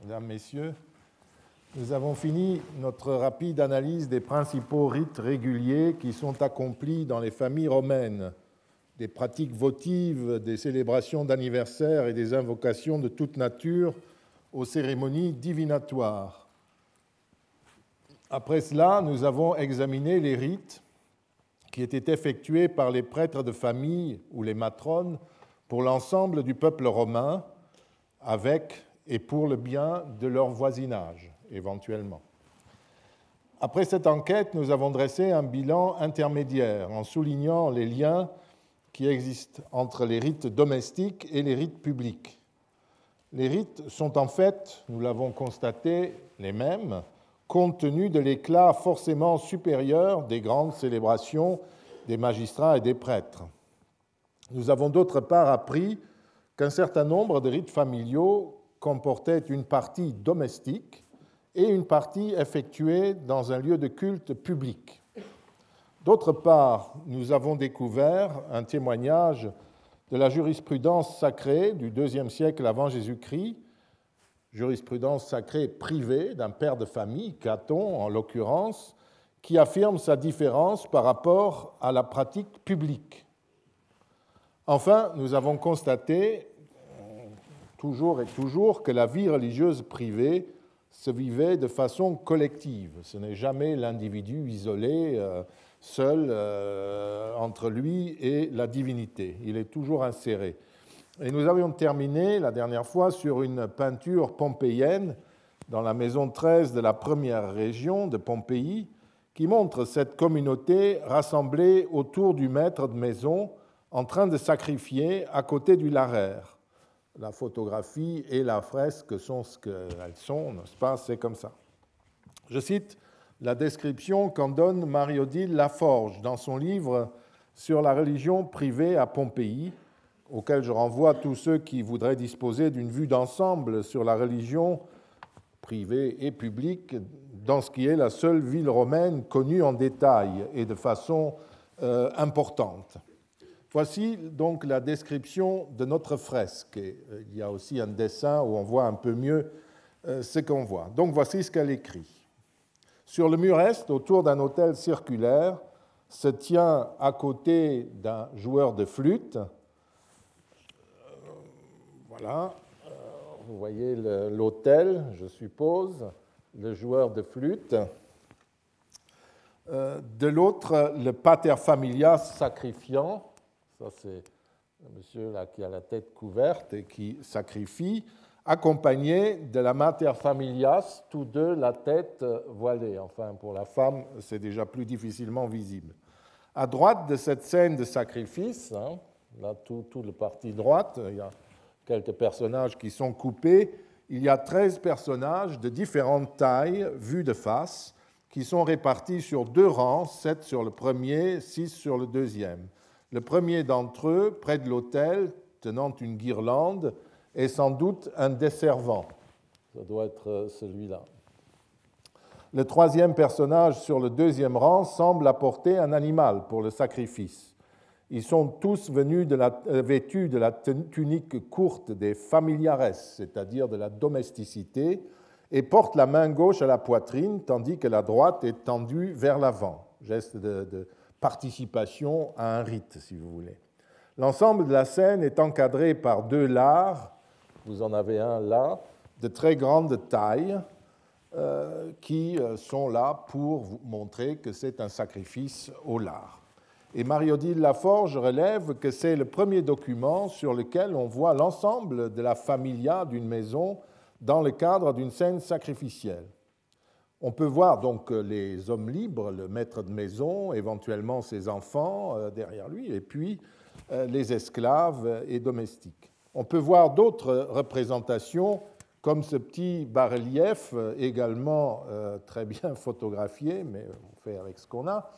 Mesdames, Messieurs, nous avons fini notre rapide analyse des principaux rites réguliers qui sont accomplis dans les familles romaines, des pratiques votives, des célébrations d'anniversaire et des invocations de toute nature aux cérémonies divinatoires. Après cela, nous avons examiné les rites qui étaient effectués par les prêtres de famille ou les matrones pour l'ensemble du peuple romain, avec et pour le bien de leur voisinage, éventuellement. Après cette enquête, nous avons dressé un bilan intermédiaire en soulignant les liens qui existent entre les rites domestiques et les rites publics. Les rites sont en fait, nous l'avons constaté, les mêmes, compte tenu de l'éclat forcément supérieur des grandes célébrations des magistrats et des prêtres. Nous avons d'autre part appris qu'un certain nombre de rites familiaux comportait une partie domestique et une partie effectuée dans un lieu de culte public. D'autre part, nous avons découvert un témoignage de la jurisprudence sacrée du IIe siècle avant Jésus-Christ, jurisprudence sacrée privée d'un père de famille, Caton en l'occurrence, qui affirme sa différence par rapport à la pratique publique. Enfin, nous avons constaté toujours et toujours que la vie religieuse privée se vivait de façon collective. Ce n'est jamais l'individu isolé, seul, entre lui et la divinité. Il est toujours inséré. Et nous avions terminé la dernière fois sur une peinture pompéienne dans la maison 13 de la première région de Pompéi qui montre cette communauté rassemblée autour du maître de maison en train de sacrifier à côté du larer. La photographie et la fresque sont ce qu'elles sont, n'est-ce pas? C'est comme ça. Je cite la description qu'en donne Marie-Odile Laforge dans son livre sur la religion privée à Pompéi, auquel je renvoie tous ceux qui voudraient disposer d'une vue d'ensemble sur la religion privée et publique dans ce qui est la seule ville romaine connue en détail et de façon importante. Voici donc la description de notre fresque. Et il y a aussi un dessin où on voit un peu mieux ce qu'on voit. Donc voici ce qu'elle écrit. Sur le mur est, autour d'un autel circulaire, se tient à côté d'un joueur de flûte. Voilà, vous voyez l'autel, je suppose, le joueur de flûte. De l'autre, le pater familias sacrifiant. Ça, c'est le monsieur là qui a la tête couverte et qui sacrifie, accompagné de la mater familias, tous deux la tête voilée. Enfin, pour la femme, c'est déjà plus difficilement visible. À droite de cette scène de sacrifice, là, tout le parti droite, il y a quelques personnages qui sont coupés. Il y a 13 personnages de différentes tailles, vus de face, qui sont répartis sur 2 rangs, 7 sur le premier, 6 sur le deuxième. Le premier d'entre eux, près de l'autel, tenant une guirlande, est sans doute un desservant. Ça doit être celui-là. Le troisième personnage sur le deuxième rang semble apporter un animal pour le sacrifice. Ils sont tous vêtus de la tunique courte des familiares, c'est-à-dire de la domesticité, et portent la main gauche à la poitrine, tandis que la droite est tendue vers l'avant. Geste de participation à un rite, si vous voulez. L'ensemble de la scène est encadré par 2 lares, vous en avez un là, de très grande taille, qui sont là pour vous montrer que c'est un sacrifice au lard. Et Marie-Odile Laforge relève que c'est le premier document sur lequel on voit l'ensemble de la familia d'une maison dans le cadre d'une scène sacrificielle. On peut voir donc les hommes libres, le maître de maison, éventuellement ses enfants derrière lui, et puis les esclaves et domestiques. On peut voir d'autres représentations, comme ce petit bas-relief, également très bien photographié, mais on fait avec ce qu'on a,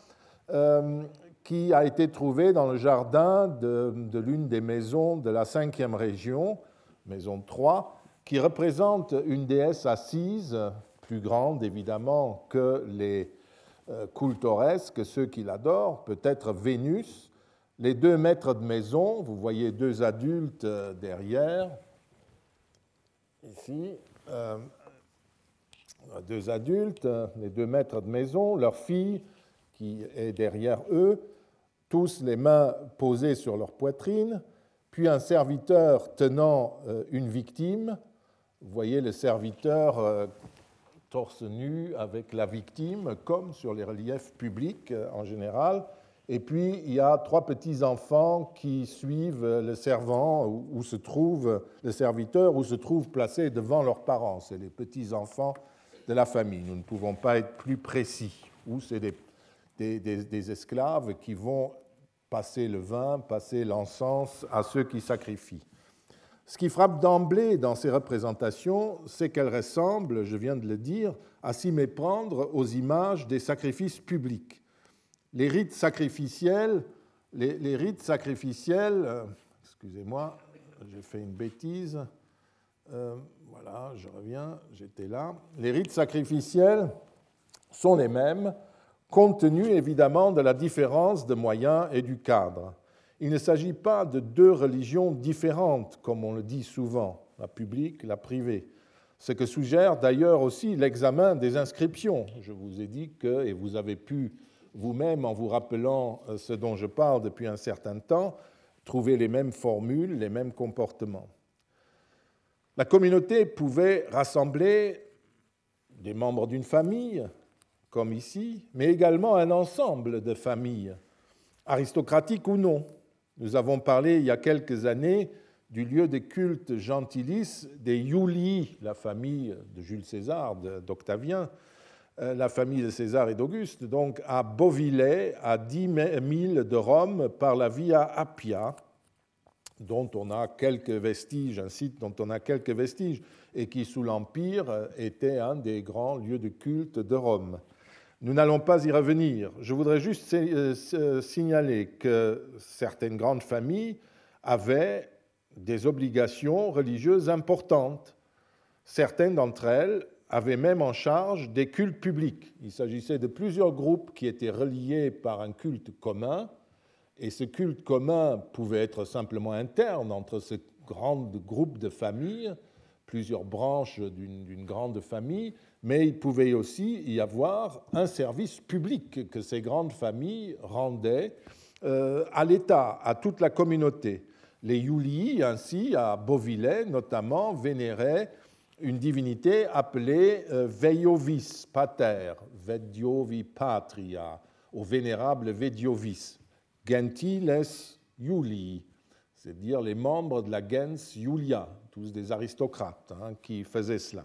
qui a été trouvé dans le jardin de l'une des maisons de la 5e région, maison 3, qui représente une déesse assise, plus grande évidemment que les cultoresques, ceux qui l'adorent, peut-être Vénus. Les 2 maîtres de maison, vous voyez 2 adultes derrière, ici, deux adultes, les deux maîtres de maison, leur fille qui est derrière eux, tous les mains posées sur leur poitrine, puis un serviteur tenant une victime. Vous voyez le serviteur torse nu avec la victime, comme sur les reliefs publics en général. Et puis, il y a trois petits-enfants qui suivent le servant où se trouve le serviteur, où se trouvent placés devant leurs parents. C'est les petits-enfants de la famille. Nous ne pouvons pas être plus précis. Ou c'est des esclaves qui vont passer le vin, passer l'encens à ceux qui sacrifient. Ce qui frappe d'emblée dans ces représentations, c'est qu'elles ressemblent, je viens de le dire, à s'y méprendre aux images des sacrifices publics. Les rites sacrificiels, excusez-moi, j'ai fait une bêtise, voilà, je reviens, j'étais là. Les rites sacrificiels sont les mêmes, compte tenu évidemment de la différence de moyens et du cadre. Il ne s'agit pas de deux religions différentes, comme on le dit souvent, la publique, la privée, ce que suggère d'ailleurs aussi l'examen des inscriptions. Je vous ai dit que, et vous avez pu vous-même, en vous rappelant ce dont je parle depuis un certain temps, trouver les mêmes formules, les mêmes comportements. La communauté pouvait rassembler des membres d'une famille, comme ici, mais également un ensemble de familles, aristocratiques ou non. Nous avons parlé il y a quelques années du lieu de culte gentilis des Iulii, la famille de Jules César, d'Octavien, la famille de César et d'Auguste, donc à Beauvillais, à 10 milles de Rome, par la Via Appia, dont on a quelques vestiges, un site dont on a quelques vestiges, et qui, sous l'Empire, était un des grands lieux de culte de Rome. Nous n'allons pas y revenir. Je voudrais juste signaler que certaines grandes familles avaient des obligations religieuses importantes. Certaines d'entre elles avaient même en charge des cultes publics. Il s'agissait de plusieurs groupes qui étaient reliés par un culte commun, et ce culte commun pouvait être simplement interne entre ce grand groupe de familles, plusieurs branches d'une grande famille, mais il pouvait aussi y avoir un service public que ces grandes familles rendaient à l'État, à toute la communauté. Les Iulii, ainsi, à Beauvillais notamment, vénéraient une divinité appelée Veiovis Pater, Vediovi Patria, au vénérable Vediovis, Gentiles Iulii, c'est-à-dire les membres de la gens Iulia, tous des aristocrates qui faisaient cela.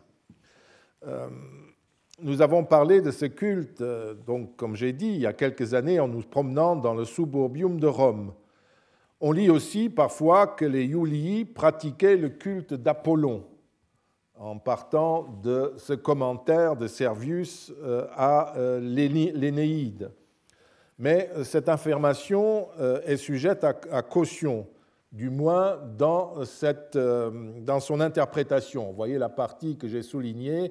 Nous avons parlé de ce culte, donc, comme j'ai dit, il y a quelques années, en nous promenant dans le suburbium de Rome. On lit aussi parfois que les Iulii pratiquaient le culte d'Apollon, en partant de ce commentaire de Servius à l'Énéide. Mais cette affirmation est sujette à caution, du moins dans son interprétation. Vous voyez la partie que j'ai soulignée,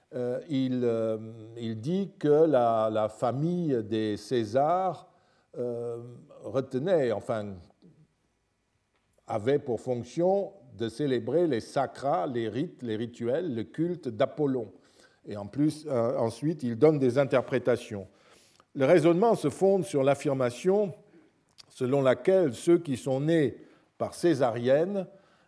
il dit que la famille des Césars retenait, enfin, avait pour fonction de célébrer les sacras, les rites, les rituels, le culte d'Apollon. Et en plus, ensuite, il donne des interprétations. Le raisonnement se fonde sur l'affirmation selon laquelle ceux qui sont nés par césarienne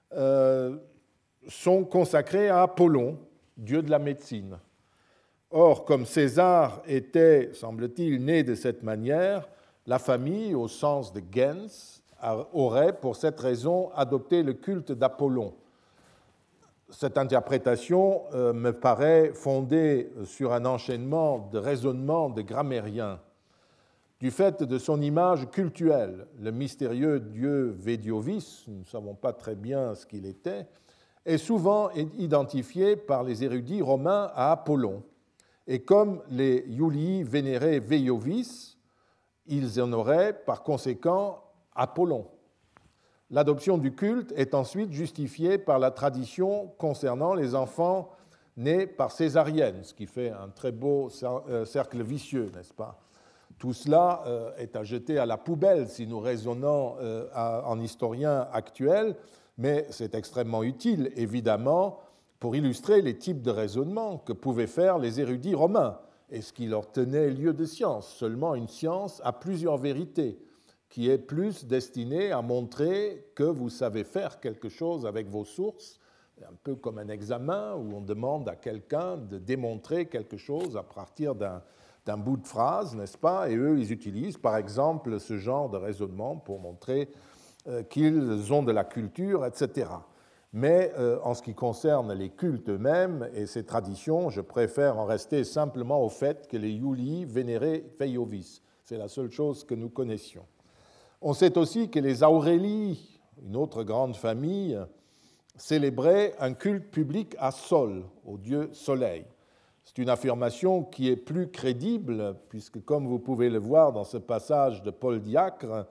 sont consacrés à Apollon, dieu de la médecine. Or, comme César était, semble-t-il, né de cette manière, la famille, au sens de gens, aurait, pour cette raison, adopté le culte d'Apollon. Cette interprétation me paraît fondée sur un enchaînement de raisonnements de grammairiens. Du fait de son image cultuelle, le mystérieux dieu Vediovis, nous ne savons pas très bien ce qu'il était, est souvent identifié par les érudits romains à Apollon. Et comme les Iulii vénéraient Veiovis, ils honoraient par conséquent Apollon. L'adoption du culte est ensuite justifiée par la tradition concernant les enfants nés par césarienne, ce qui fait un très beau cercle vicieux, n'est-ce pas? Tout cela est à jeter à la poubelle si nous raisonnons en historien actuel, mais c'est extrêmement utile, évidemment, pour illustrer les types de raisonnement que pouvaient faire les érudits romains et ce qui leur tenait lieu de science, seulement une science à plusieurs vérités, qui est plus destinée à montrer que vous savez faire quelque chose avec vos sources, un peu comme un examen où on demande à quelqu'un de démontrer quelque chose à partir d'un bout de phrase, n'est-ce pas? Et eux, ils utilisent par exemple ce genre de raisonnement pour montrer qu'ils ont de la culture, etc. Mais en ce qui concerne les cultes eux-mêmes et ces traditions, je préfère en rester simplement au fait que les Iulii vénéraient Veiovis. C'est la seule chose que nous connaissions. On sait aussi que les Aurélii, une autre grande famille, célébraient un culte public à Sol, au dieu Soleil. C'est une affirmation qui est plus crédible, puisque comme vous pouvez le voir dans ce passage de Paul Diacre,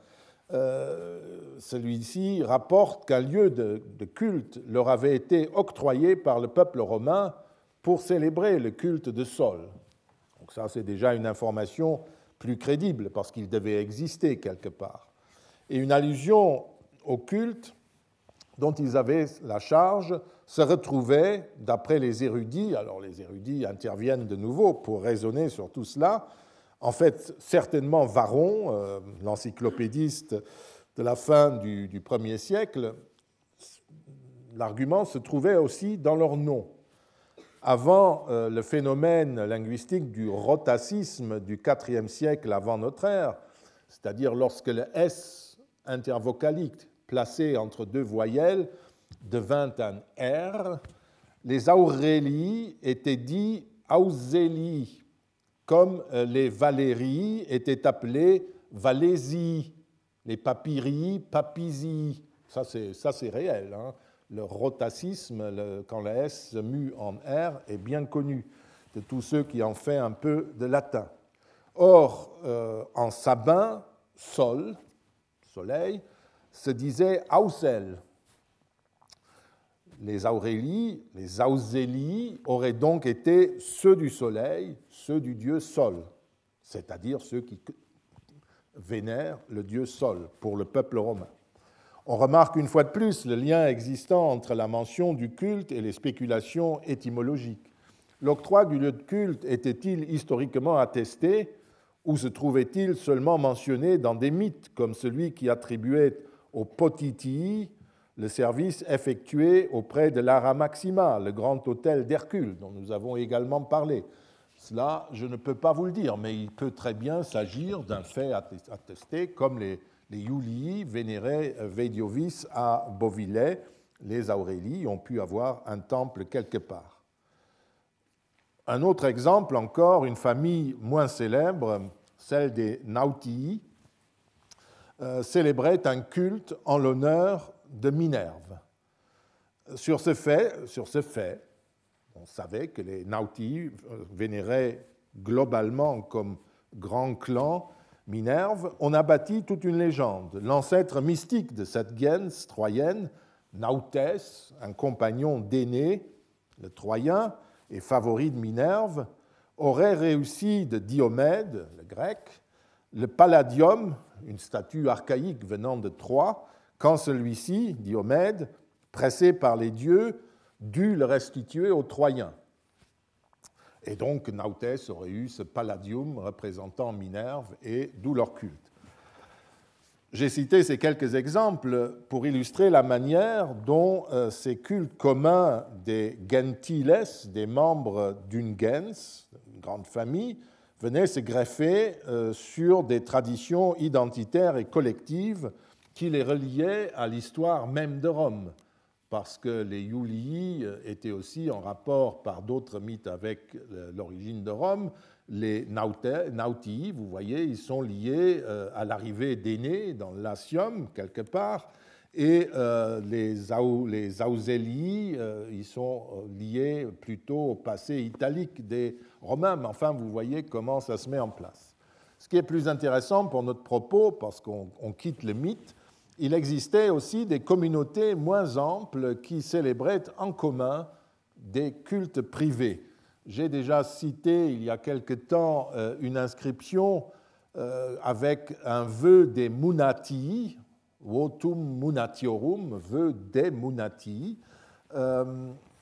celui-ci rapporte qu'un lieu de culte leur avait été octroyé par le peuple romain pour célébrer le culte de Sol. Donc ça, c'est déjà une information plus crédible, parce qu'il devait exister quelque part. Et une allusion au culte dont ils avaient la charge se retrouvait, d'après les érudits, alors les érudits interviennent de nouveau pour raisonner sur tout cela, en fait, certainement Varron, l'encyclopédiste de la fin du 1er siècle, l'argument se trouvait aussi dans leur nom. Avant le phénomène linguistique du rotacisme du IVe siècle avant notre ère, c'est-à-dire lorsque le S intervocalique placé entre deux voyelles devint un R, les Aurélii étaient dits Ausélii, comme les Valérii étaient appelés Valésie, les Papyrii, Papizii. Ça, c'est réel. Hein. Le rotacisme, quand le S se mue en R, est bien connu de tous ceux qui ont fait un peu de latin. Or, en sabin, sol, soleil, se disait Ausel. Les Aurélii, les Ausélii auraient donc été ceux du soleil, ceux du dieu Sol, c'est-à-dire ceux qui vénèrent le dieu Sol pour le peuple romain. On remarque une fois de plus le lien existant entre la mention du culte et les spéculations étymologiques. L'octroi du lieu de culte était-il historiquement attesté ou se trouvait-il seulement mentionné dans des mythes comme celui qui attribuait aux Potitii le service effectué auprès de l'Ara Maxima, le grand autel d'Hercule, dont nous avons également parlé. Cela, je ne peux pas vous le dire, mais il peut très bien s'agir d'un fait attesté, comme les Iulii vénéraient Veidiovis à Beauvilley. Les Aurélii ont pu avoir un temple quelque part. Un autre exemple encore, une famille moins célèbre, celle des Nautii, célébrait un culte en l'honneur de Minerve. Sur ce fait, on savait que les Nautii vénéraient globalement comme grand clan Minerve. On a bâti toute une légende. L'ancêtre mystique de cette gens troyenne, Nautès, un compagnon d'Énée, le Troyen, et favori de Minerve, aurait réussi de Diomède, le grec, le palladium, une statue archaïque venant de Troie, quand celui-ci, Diomède, pressé par les dieux, dut le restituer aux Troyens. Et donc Nautès aurait eu ce palladium représentant Minerve, et d'où leur culte. J'ai cité ces quelques exemples pour illustrer la manière dont ces cultes communs des gentiles, des membres d'une gens, une grande famille, venaient se greffer sur des traditions identitaires et collectives qui les reliaient à l'histoire même de Rome, parce que les Iulii étaient aussi en rapport par d'autres mythes avec l'origine de Rome. Les Nautii, vous voyez, ils sont liés à l'arrivée d'Énée dans le Latium, quelque part, et les Ausélii, ils sont liés plutôt au passé italique des Romains, mais enfin, vous voyez comment ça se met en place. Ce qui est plus intéressant pour notre propos, parce qu'on quitte le mythe, il existait aussi des communautés moins amples qui célébraient en commun des cultes privés. J'ai déjà cité il y a quelque temps une inscription avec un vœu des Munatii, votum munatiorum, vœu des Munatii,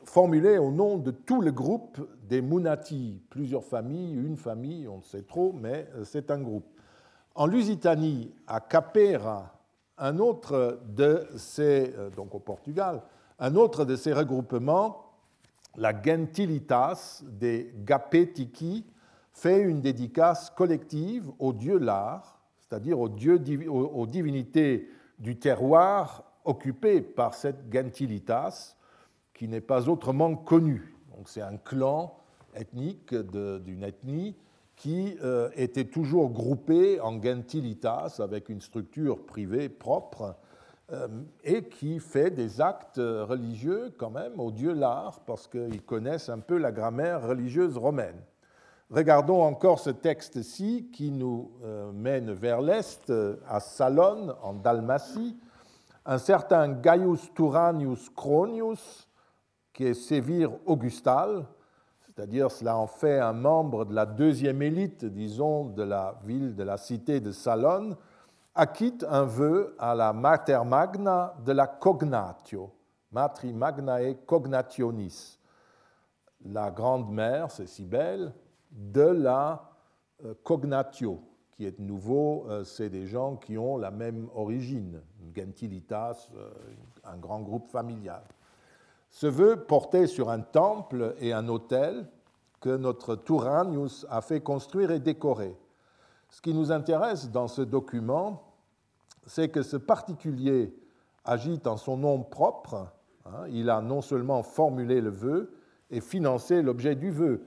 formulée au nom de tout le groupe des Munati, plusieurs familles, une famille, on ne sait trop, mais c'est un groupe. En Lusitanie, à Capera, un autre de ces, donc au Portugal, un autre de ces regroupements, la Gentilitas des Gapetiki, fait une dédicace collective aux dieux Lar, c'est-à-dire aux divinités du terroir occupé par cette Gentilitas, qui n'est pas autrement connue. Donc c'est un clan ethnique d'une ethnie qui était toujours groupé en gentilitas avec une structure privée propre et qui fait des actes religieux quand même au dieu Lar parce qu'ils connaissent un peu la grammaire religieuse romaine. Regardons encore ce texte-ci qui nous mène vers l'est, à Salone, en Dalmatie. Un certain Gaius Turanius Cronius, qui est sévir augustal, c'est-à-dire cela en fait un membre de la deuxième élite, disons, de la ville, de la cité de Salone, acquitte un vœu à la Mater Magna de la Cognatio, Matri Magnae Cognationis, la grande-mère, c'est Cybèle, de la Cognatio, qui est de nouveau, c'est des gens qui ont la même origine, une gentilitas, un grand groupe familial. Ce vœu portait sur un temple et un autel que notre Turanius a fait construire et décorer. Ce qui nous intéresse dans ce document, c'est que ce particulier agit en son nom propre. Il a non seulement formulé le vœu et financé l'objet du vœu.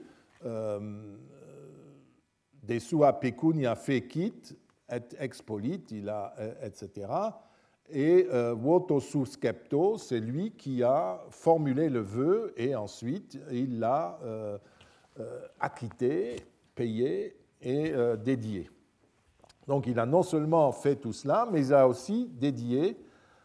De sua pecunia fecit et expolit, etc. Et voto suscepto, c'est lui qui a formulé le vœu et ensuite il l'a acquitté, payé et dédié. Donc il a non seulement fait tout cela, mais il a aussi dédié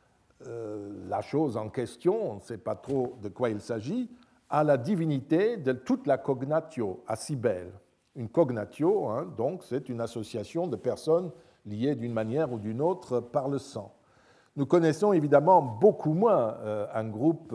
la chose en question, on ne sait pas trop de quoi il s'agit, à la divinité de toute la cognatio, à Cybèle. Une cognatio, donc, c'est une association de personnes liées d'une manière ou d'une autre par le sang. Nous connaissons évidemment beaucoup moins un groupe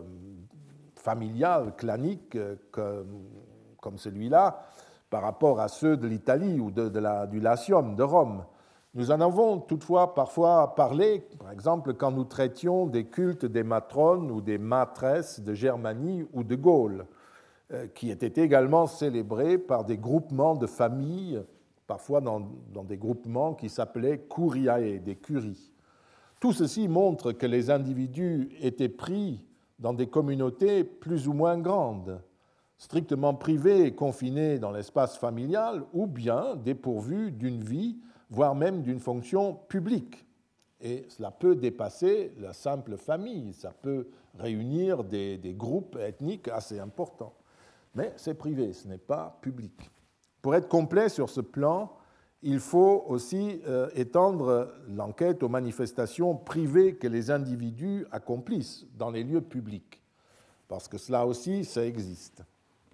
familial, clanique, comme celui-là, par rapport à ceux de l'Italie ou du Latium, de Rome. Nous en avons toutefois parfois parlé, par exemple, quand nous traitions des cultes des matrones ou des matresses de Germanie ou de Gaule, qui étaient également célébrés par des groupements de familles, parfois dans des groupements qui s'appelaient curiae, des curies. Tout ceci montre que les individus étaient pris dans des communautés plus ou moins grandes, strictement privées et confinées dans l'espace familial, ou bien dépourvues d'une vie, voire même d'une fonction publique. Et cela peut dépasser la simple famille, ça peut réunir des groupes ethniques assez importants. Mais c'est privé, ce n'est pas public. Pour être complet sur ce plan, il faut aussi étendre l'enquête aux manifestations privées que les individus accomplissent dans les lieux publics, parce que cela aussi, ça existe.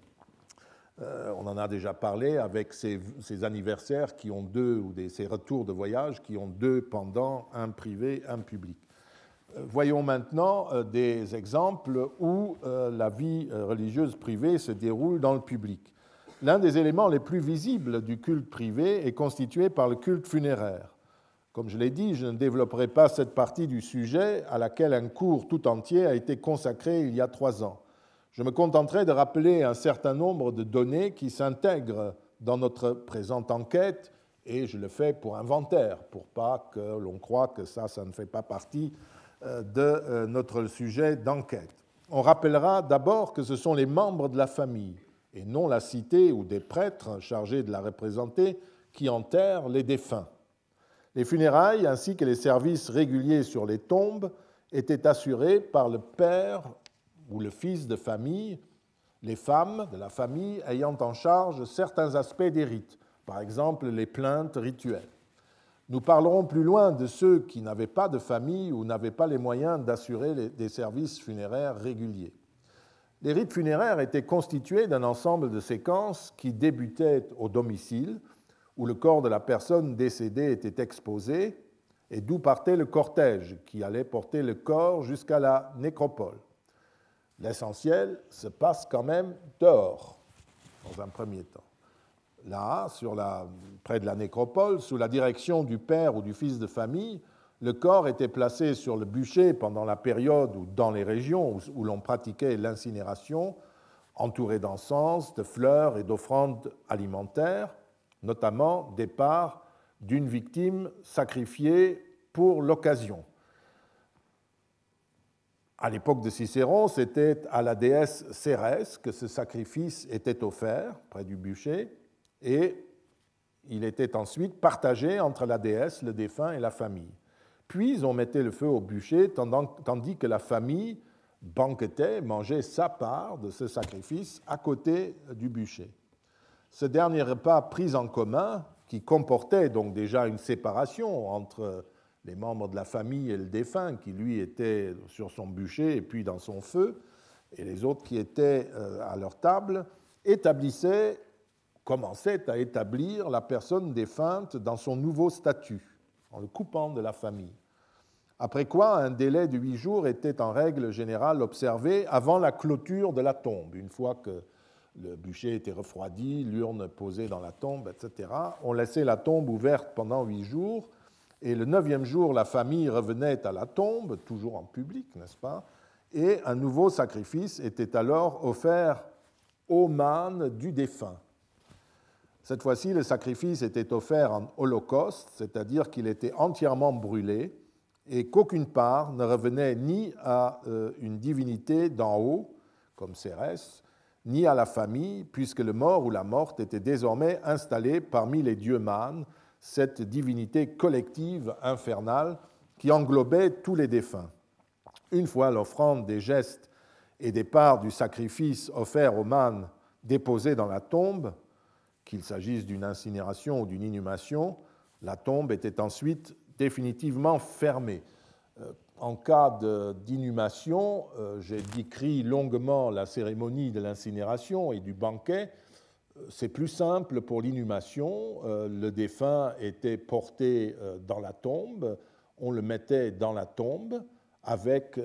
On en a déjà parlé avec ces anniversaires qui ont deux, ou ces retours de voyage qui ont deux pendants, un privé, un public. Voyons maintenant des exemples où la vie religieuse privée se déroule dans le public. L'un des éléments les plus visibles du culte privé est constitué par le culte funéraire. Comme je l'ai dit, je ne développerai pas cette partie du sujet à laquelle un cours tout entier a été consacré il y a 3 ans. Je me contenterai de rappeler un certain nombre de données qui s'intègrent dans notre présente enquête, et je le fais pour inventaire, pour pas que l'on croie que ça ne fait pas partie de notre sujet d'enquête. On rappellera d'abord que ce sont les membres de la famille, et non la cité ou des prêtres chargés de la représenter, qui enterrent les défunts. Les funérailles ainsi que les services réguliers sur les tombes étaient assurés par le père ou le fils de famille, les femmes de la famille ayant en charge certains aspects des rites, par exemple les plaintes rituelles. Nous parlerons plus loin de ceux qui n'avaient pas de famille ou n'avaient pas les moyens d'assurer des services funéraires réguliers. Les rites funéraires étaient constitués d'un ensemble de séquences qui débutaient au domicile, où le corps de la personne décédée était exposé, et d'où partait le cortège qui allait porter le corps jusqu'à la nécropole. l'essentiel se passe quand même dehors, dans un premier temps. Là, près de la nécropole, sous la direction du père ou du fils de famille, le corps était placé sur le bûcher pendant la période ou dans les régions où l'on pratiquait l'incinération, entouré d'encens, de fleurs et d'offrandes alimentaires, notamment des parts d'une victime sacrifiée pour l'occasion. À l'époque de Cicéron, c'était à la déesse Cérès que ce sacrifice était offert près du bûcher, et il était ensuite partagé entre la déesse, le défunt et la famille. Puis on mettait le feu au bûcher, tandis que la famille banquetait, mangeait sa part de ce sacrifice à côté du bûcher. Ce dernier repas pris en commun, qui comportait donc déjà une séparation entre les membres de la famille et le défunt, qui lui était sur son bûcher et puis dans son feu, et les autres qui étaient à leur table, commençait à établir la personne défunte dans son nouveau statut, en le coupant de la famille. Après quoi, un délai de 8 jours était en règle générale observé avant la clôture de la tombe. Une fois que le bûcher était refroidi, l'urne posée dans la tombe, etc., on laissait la tombe ouverte pendant 8 jours, et le 9e jour, la famille revenait à la tombe, toujours en public, n'est-ce pas, et un nouveau sacrifice était alors offert au mâne du défunt. Cette fois-ci, le sacrifice était offert en holocauste, c'est-à-dire qu'il était entièrement brûlé et qu'aucune part ne revenait ni à une divinité d'en haut, comme Cérès, ni à la famille, puisque le mort ou la morte était désormais installé parmi les dieux mânes, cette divinité collective infernale qui englobait tous les défunts. Une fois l'offrande des gestes et des parts du sacrifice offerts aux mânes déposés dans la tombe, qu'il s'agisse d'une incinération ou d'une inhumation, la tombe était ensuite définitivement fermée. En cas d'inhumation, j'ai décrit longuement la cérémonie de l'incinération et du banquet. C'est plus simple pour l'inhumation. Le défunt était porté dans la tombe, on le mettait dans la tombe avec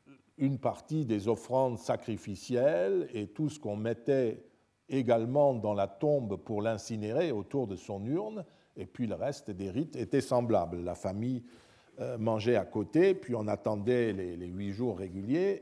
une partie des offrandes sacrificielles et tout ce qu'on mettait également dans la tombe pour l'incinérer autour de son urne, et puis le reste des rites était semblable. La famille mangeait à côté, puis on attendait les 8 jours réguliers,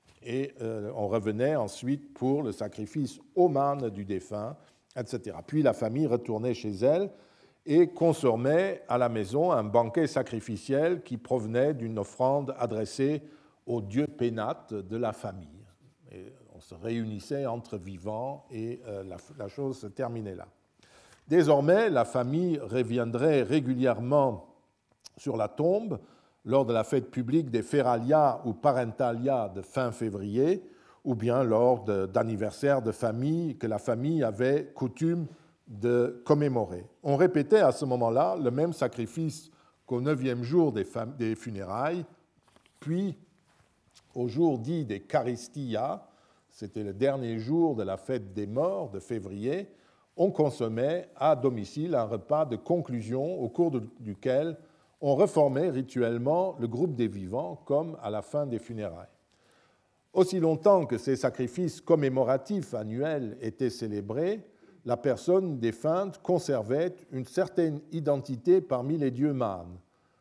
et on revenait ensuite pour le sacrifice au mâne du défunt, etc. Puis la famille retournait chez elle et consommait à la maison un banquet sacrificiel qui provenait d'une offrande adressée au dieu Pénate de la famille. Et on se réunissait entre vivants et la chose se terminait là. Désormais, la famille reviendrait régulièrement sur la tombe lors de la fête publique des Feralia ou Parentalia de fin février, ou bien lors d'anniversaires de famille que la famille avait coutume de commémorer. On répétait à ce moment-là le même sacrifice qu'au 9e jour des funérailles, puis au jour dit des Charistia, c'était le dernier jour de la fête des morts de février, on consommait à domicile un repas de conclusion au cours duquel on reformait rituellement le groupe des vivants comme à la fin des funérailles. Aussi longtemps que ces sacrifices commémoratifs annuels étaient célébrés, la personne défunte conservait une certaine identité parmi les dieux mânes.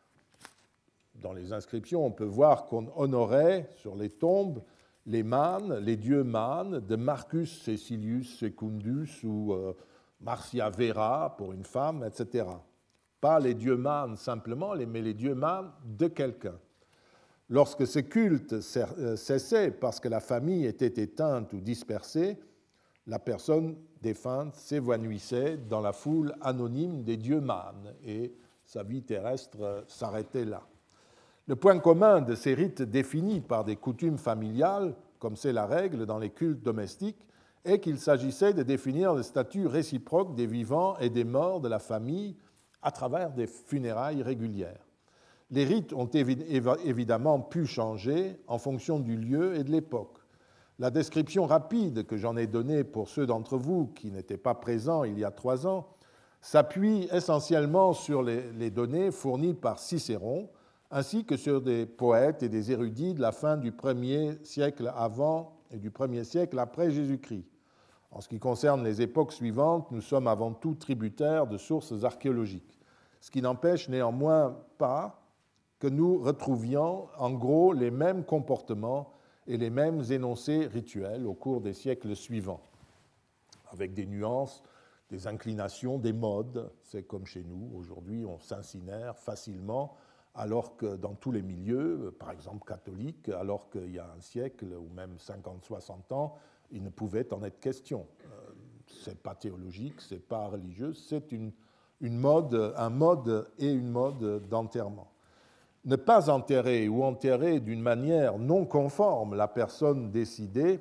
Dans les inscriptions, on peut voir qu'on honorait sur les tombes les mânes, les dieux mânes de Marcus Cecilius Secundus ou Marcia Vera pour une femme, etc. Pas les dieux mânes simplement, mais les dieux mânes de quelqu'un. Lorsque ce culte cessait parce que la famille était éteinte ou dispersée, la personne défunte s'évanouissait dans la foule anonyme des dieux mânes et sa vie terrestre s'arrêtait là. Le point commun de ces rites définis par des coutumes familiales, comme c'est la règle dans les cultes domestiques, est qu'il s'agissait de définir le statut réciproque des vivants et des morts de la famille à travers des funérailles régulières. Les rites ont évidemment pu changer en fonction du lieu et de l'époque. La description rapide que j'en ai donnée pour ceux d'entre vous qui n'étaient pas présents il y a 3 ans s'appuie essentiellement sur les données fournies par Cicéron, ainsi que sur des poètes et des érudits de la fin du 1er siècle avant et du 1er siècle après Jésus-Christ. En ce qui concerne les époques suivantes, nous sommes avant tout tributaires de sources archéologiques, ce qui n'empêche néanmoins pas que nous retrouvions en gros les mêmes comportements et les mêmes énoncés rituels au cours des siècles suivants, avec des nuances, des inclinations, des modes. C'est comme chez nous, aujourd'hui on s'incinère facilement, alors que dans tous les milieux, par exemple catholiques, alors qu'il y a un siècle ou même 50-60 ans, il ne pouvait en être question. Ce n'est pas théologique, ce n'est pas religieux, c'est un mode et une mode d'enterrement. Ne pas enterrer ou enterrer d'une manière non conforme la personne décédée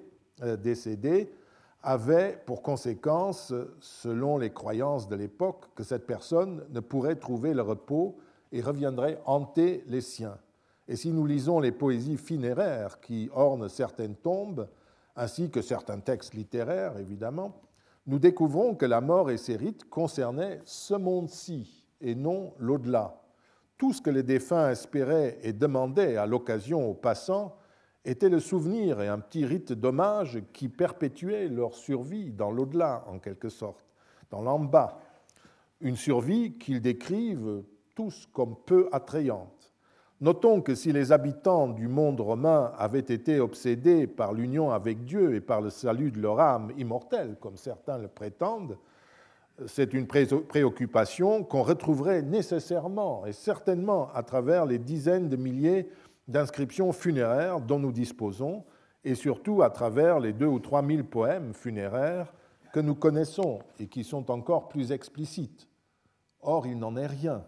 avait pour conséquence, selon les croyances de l'époque, que cette personne ne pourrait trouver le repos et reviendrait hanter les siens. Et si nous lisons les poésies funéraires qui ornent certaines tombes, ainsi que certains textes littéraires, évidemment, nous découvrons que la mort et ses rites concernaient ce monde-ci et non l'au-delà. Tout ce que les défunts espéraient et demandaient à l'occasion aux passants était le souvenir et un petit rite d'hommage qui perpétuait leur survie dans l'au-delà, en quelque sorte, dans l'en-bas. Une survie qu'ils décrivent tous comme peu attrayante. Notons que si les habitants du monde romain avaient été obsédés par l'union avec Dieu et par le salut de leur âme immortelle, comme certains le prétendent, c'est une préoccupation qu'on retrouverait nécessairement et certainement à travers les dizaines de milliers d'inscriptions funéraires dont nous disposons, et surtout à travers les 2 ou 3 000 poèmes funéraires que nous connaissons et qui sont encore plus explicites. Or, il n'en est rien.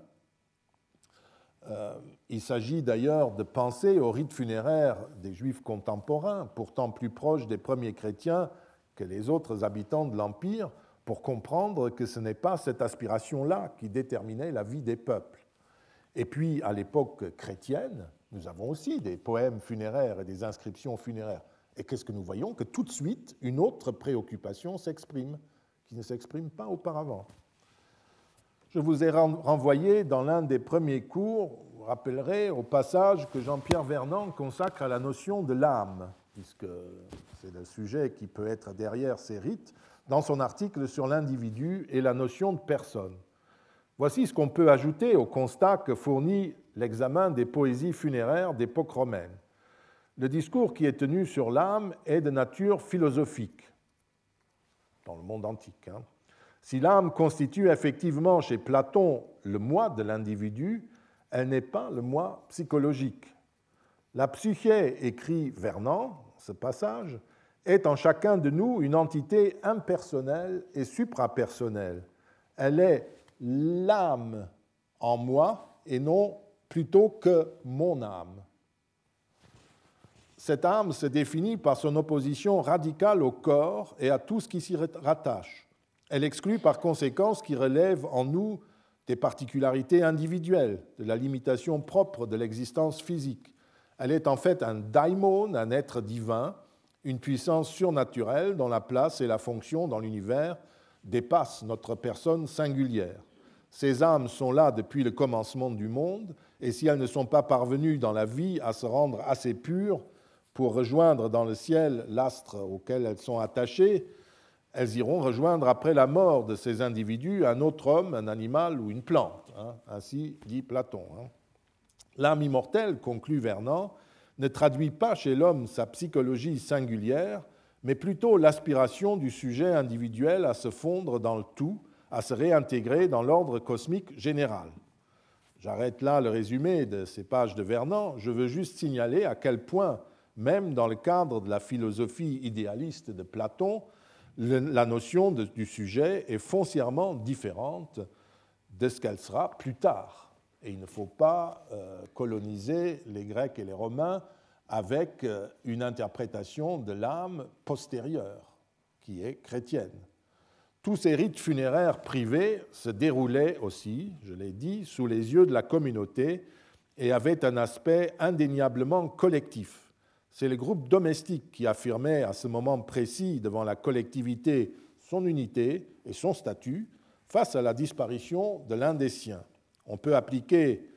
Il s'agit d'ailleurs de penser au rite funéraire des Juifs contemporains, pourtant plus proches des premiers chrétiens que les autres habitants de l'Empire, pour comprendre que ce n'est pas cette aspiration-là qui déterminait la vie des peuples. Et puis, à l'époque chrétienne, nous avons aussi des poèmes funéraires et des inscriptions funéraires. Et qu'est-ce que nous voyons? Que tout de suite, une autre préoccupation s'exprime, qui ne s'exprime pas auparavant. Je vous ai renvoyé dans l'un des premiers cours, vous vous rappellerez, au passage que Jean-Pierre Vernant consacre à la notion de l'âme, puisque c'est le sujet qui peut être derrière ces rites, dans son article sur l'individu et la notion de personne. Voici ce qu'on peut ajouter au constat que fournit l'examen des poésies funéraires d'époque romaine. Le discours qui est tenu sur l'âme est de nature philosophique, dans le monde antique. Si l'âme constitue effectivement chez Platon le moi de l'individu, elle n'est pas le moi psychologique. La psyché, écrit Vernant, ce passage, est en chacun de nous une entité impersonnelle et suprapersonnelle. Elle est l'âme en moi et non plutôt que mon âme. Cette âme se définit par son opposition radicale au corps et à tout ce qui s'y rattache. Elle exclut par conséquent ce qui relève en nous des particularités individuelles, de la limitation propre de l'existence physique. Elle est en fait un daimon, un être divin, une puissance surnaturelle dont la place et la fonction dans l'univers dépassent notre personne singulière. Ces âmes sont là depuis le commencement du monde, et si elles ne sont pas parvenues dans la vie à se rendre assez pures pour rejoindre dans le ciel l'astre auquel elles sont attachées, elles iront rejoindre après la mort de ces individus un autre homme, un animal ou une plante, ainsi dit Platon. L'âme immortelle, conclut Vernant, ne traduit pas chez l'homme sa psychologie singulière, mais plutôt l'aspiration du sujet individuel à se fondre dans le tout, à se réintégrer dans l'ordre cosmique général. J'arrête là le résumé de ces pages de Vernant. Je veux juste signaler à quel point, même dans le cadre de la philosophie idéaliste de Platon, la notion du sujet est foncièrement différente de ce qu'elle sera plus tard. Et il ne faut pas coloniser les Grecs et les Romains avec une interprétation de l'âme postérieure, qui est chrétienne. Tous ces rites funéraires privés se déroulaient aussi, je l'ai dit, sous les yeux de la communauté et avaient un aspect indéniablement collectif. C'est le groupe domestique qui affirmait à ce moment précis devant la collectivité son unité et son statut face à la disparition de l'un des siens. On peut appliquer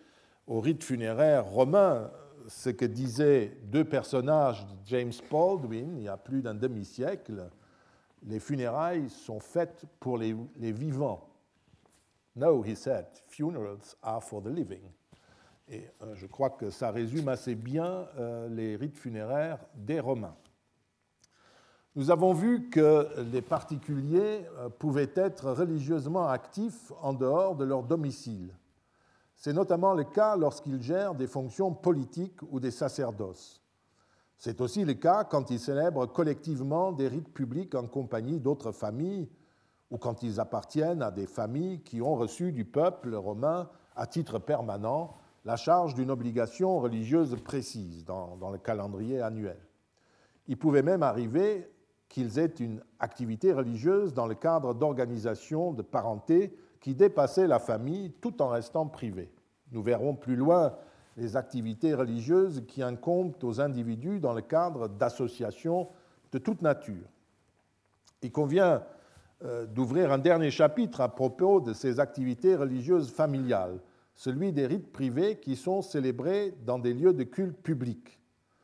au rite funéraire romain ce que disaient deux personnages de James Baldwin il y a plus d'un demi-siècle. Les funérailles sont faites pour les vivants. No, he said, funerals are for the living. Et je crois que ça résume assez bien les rites funéraires des Romains. Nous avons vu que les particuliers pouvaient être religieusement actifs en dehors de leur domicile. C'est notamment le cas lorsqu'ils gèrent des fonctions politiques ou des sacerdoces. C'est aussi le cas quand ils célèbrent collectivement des rites publics en compagnie d'autres familles ou quand ils appartiennent à des familles qui ont reçu du peuple romain à titre permanent la charge d'une obligation religieuse précise dans le calendrier annuel. Il pouvait même arriver qu'ils aient une activité religieuse dans le cadre d'organisations de parenté qui dépassaient la famille tout en restant privées. Nous verrons plus loin les activités religieuses qui incombent aux individus dans le cadre d'associations de toute nature. Il convient d'ouvrir un dernier chapitre à propos de ces activités religieuses familiales, celui des rites privés qui sont célébrés dans des lieux de culte publics,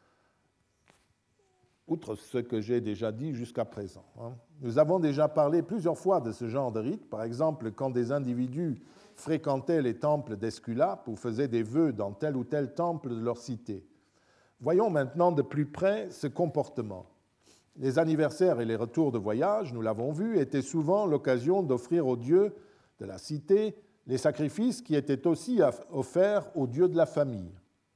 outre ce que j'ai déjà dit jusqu'à présent. Nous avons déjà parlé plusieurs fois de ce genre de rite, par exemple quand des individus fréquentaient les temples d'Esculape ou faisaient des vœux dans tel ou tel temple de leur cité. Voyons maintenant de plus près ce comportement. Les anniversaires et les retours de voyage, nous l'avons vu, étaient souvent l'occasion d'offrir aux dieux de la cité les sacrifices qui étaient aussi offerts aux dieux de la famille.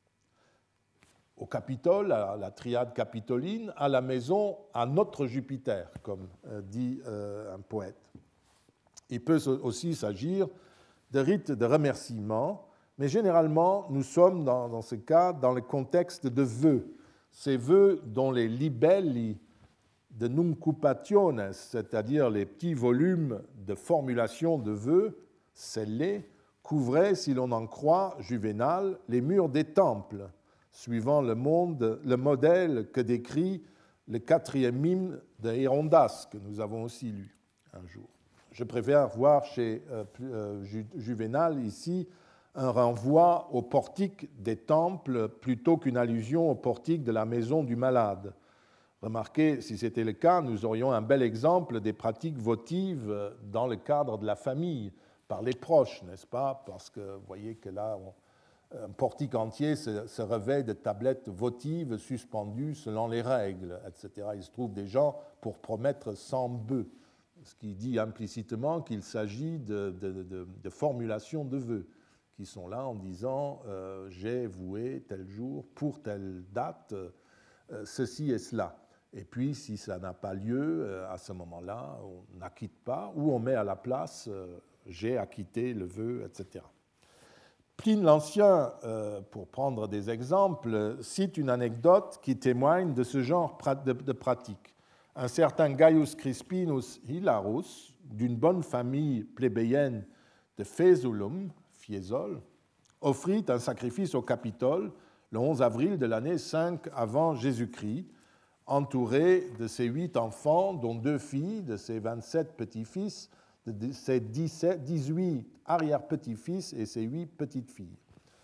Au Capitole, à la triade capitoline, à la maison, à notre Jupiter, comme dit un poète. Il peut aussi s'agir de rites de remerciement, mais généralement, nous sommes dans ce cas dans le contexte de vœux. Ces vœux dont les libelli de nuncupationes, c'est-à-dire les petits volumes de formulation de vœux scellés, couvraient, si l'on en croit Juvénal, les murs des temples, suivant le modèle que décrit le 4e hymne de Hérondas, que nous avons aussi lu un jour. Je préfère voir chez Juvénal ici un renvoi au portique des temples plutôt qu'une allusion au portique de la maison du malade. Remarquez, si c'était le cas, nous aurions un bel exemple des pratiques votives dans le cadre de la famille, par les proches, n'est-ce pas? Parce que vous voyez que là, un portique entier se revêt de tablettes votives suspendues selon les règles, etc. Il se trouve des gens pour promettre 100 bœufs, ce qui dit implicitement qu'il s'agit de formulations de vœux qui sont là en disant j'ai voué tel jour pour telle date ceci et cela. Et puis, si ça n'a pas lieu, à ce moment-là, on n'acquitte pas, ou on met à la place j'ai acquitté le vœu, etc. Pline l'Ancien, pour prendre des exemples, cite une anecdote qui témoigne de ce genre de pratique. Un certain Gaius Crispinus Hilarus, d'une bonne famille plébéienne de Faesulum, Fiesole, offrit un sacrifice au Capitole le 11 avril de l'année 5 avant Jésus-Christ, entouré de ses 8 enfants, dont 2 filles, de ses 27 petits-fils, de ses 18 arrière-petits-fils et ses 8 petites-filles.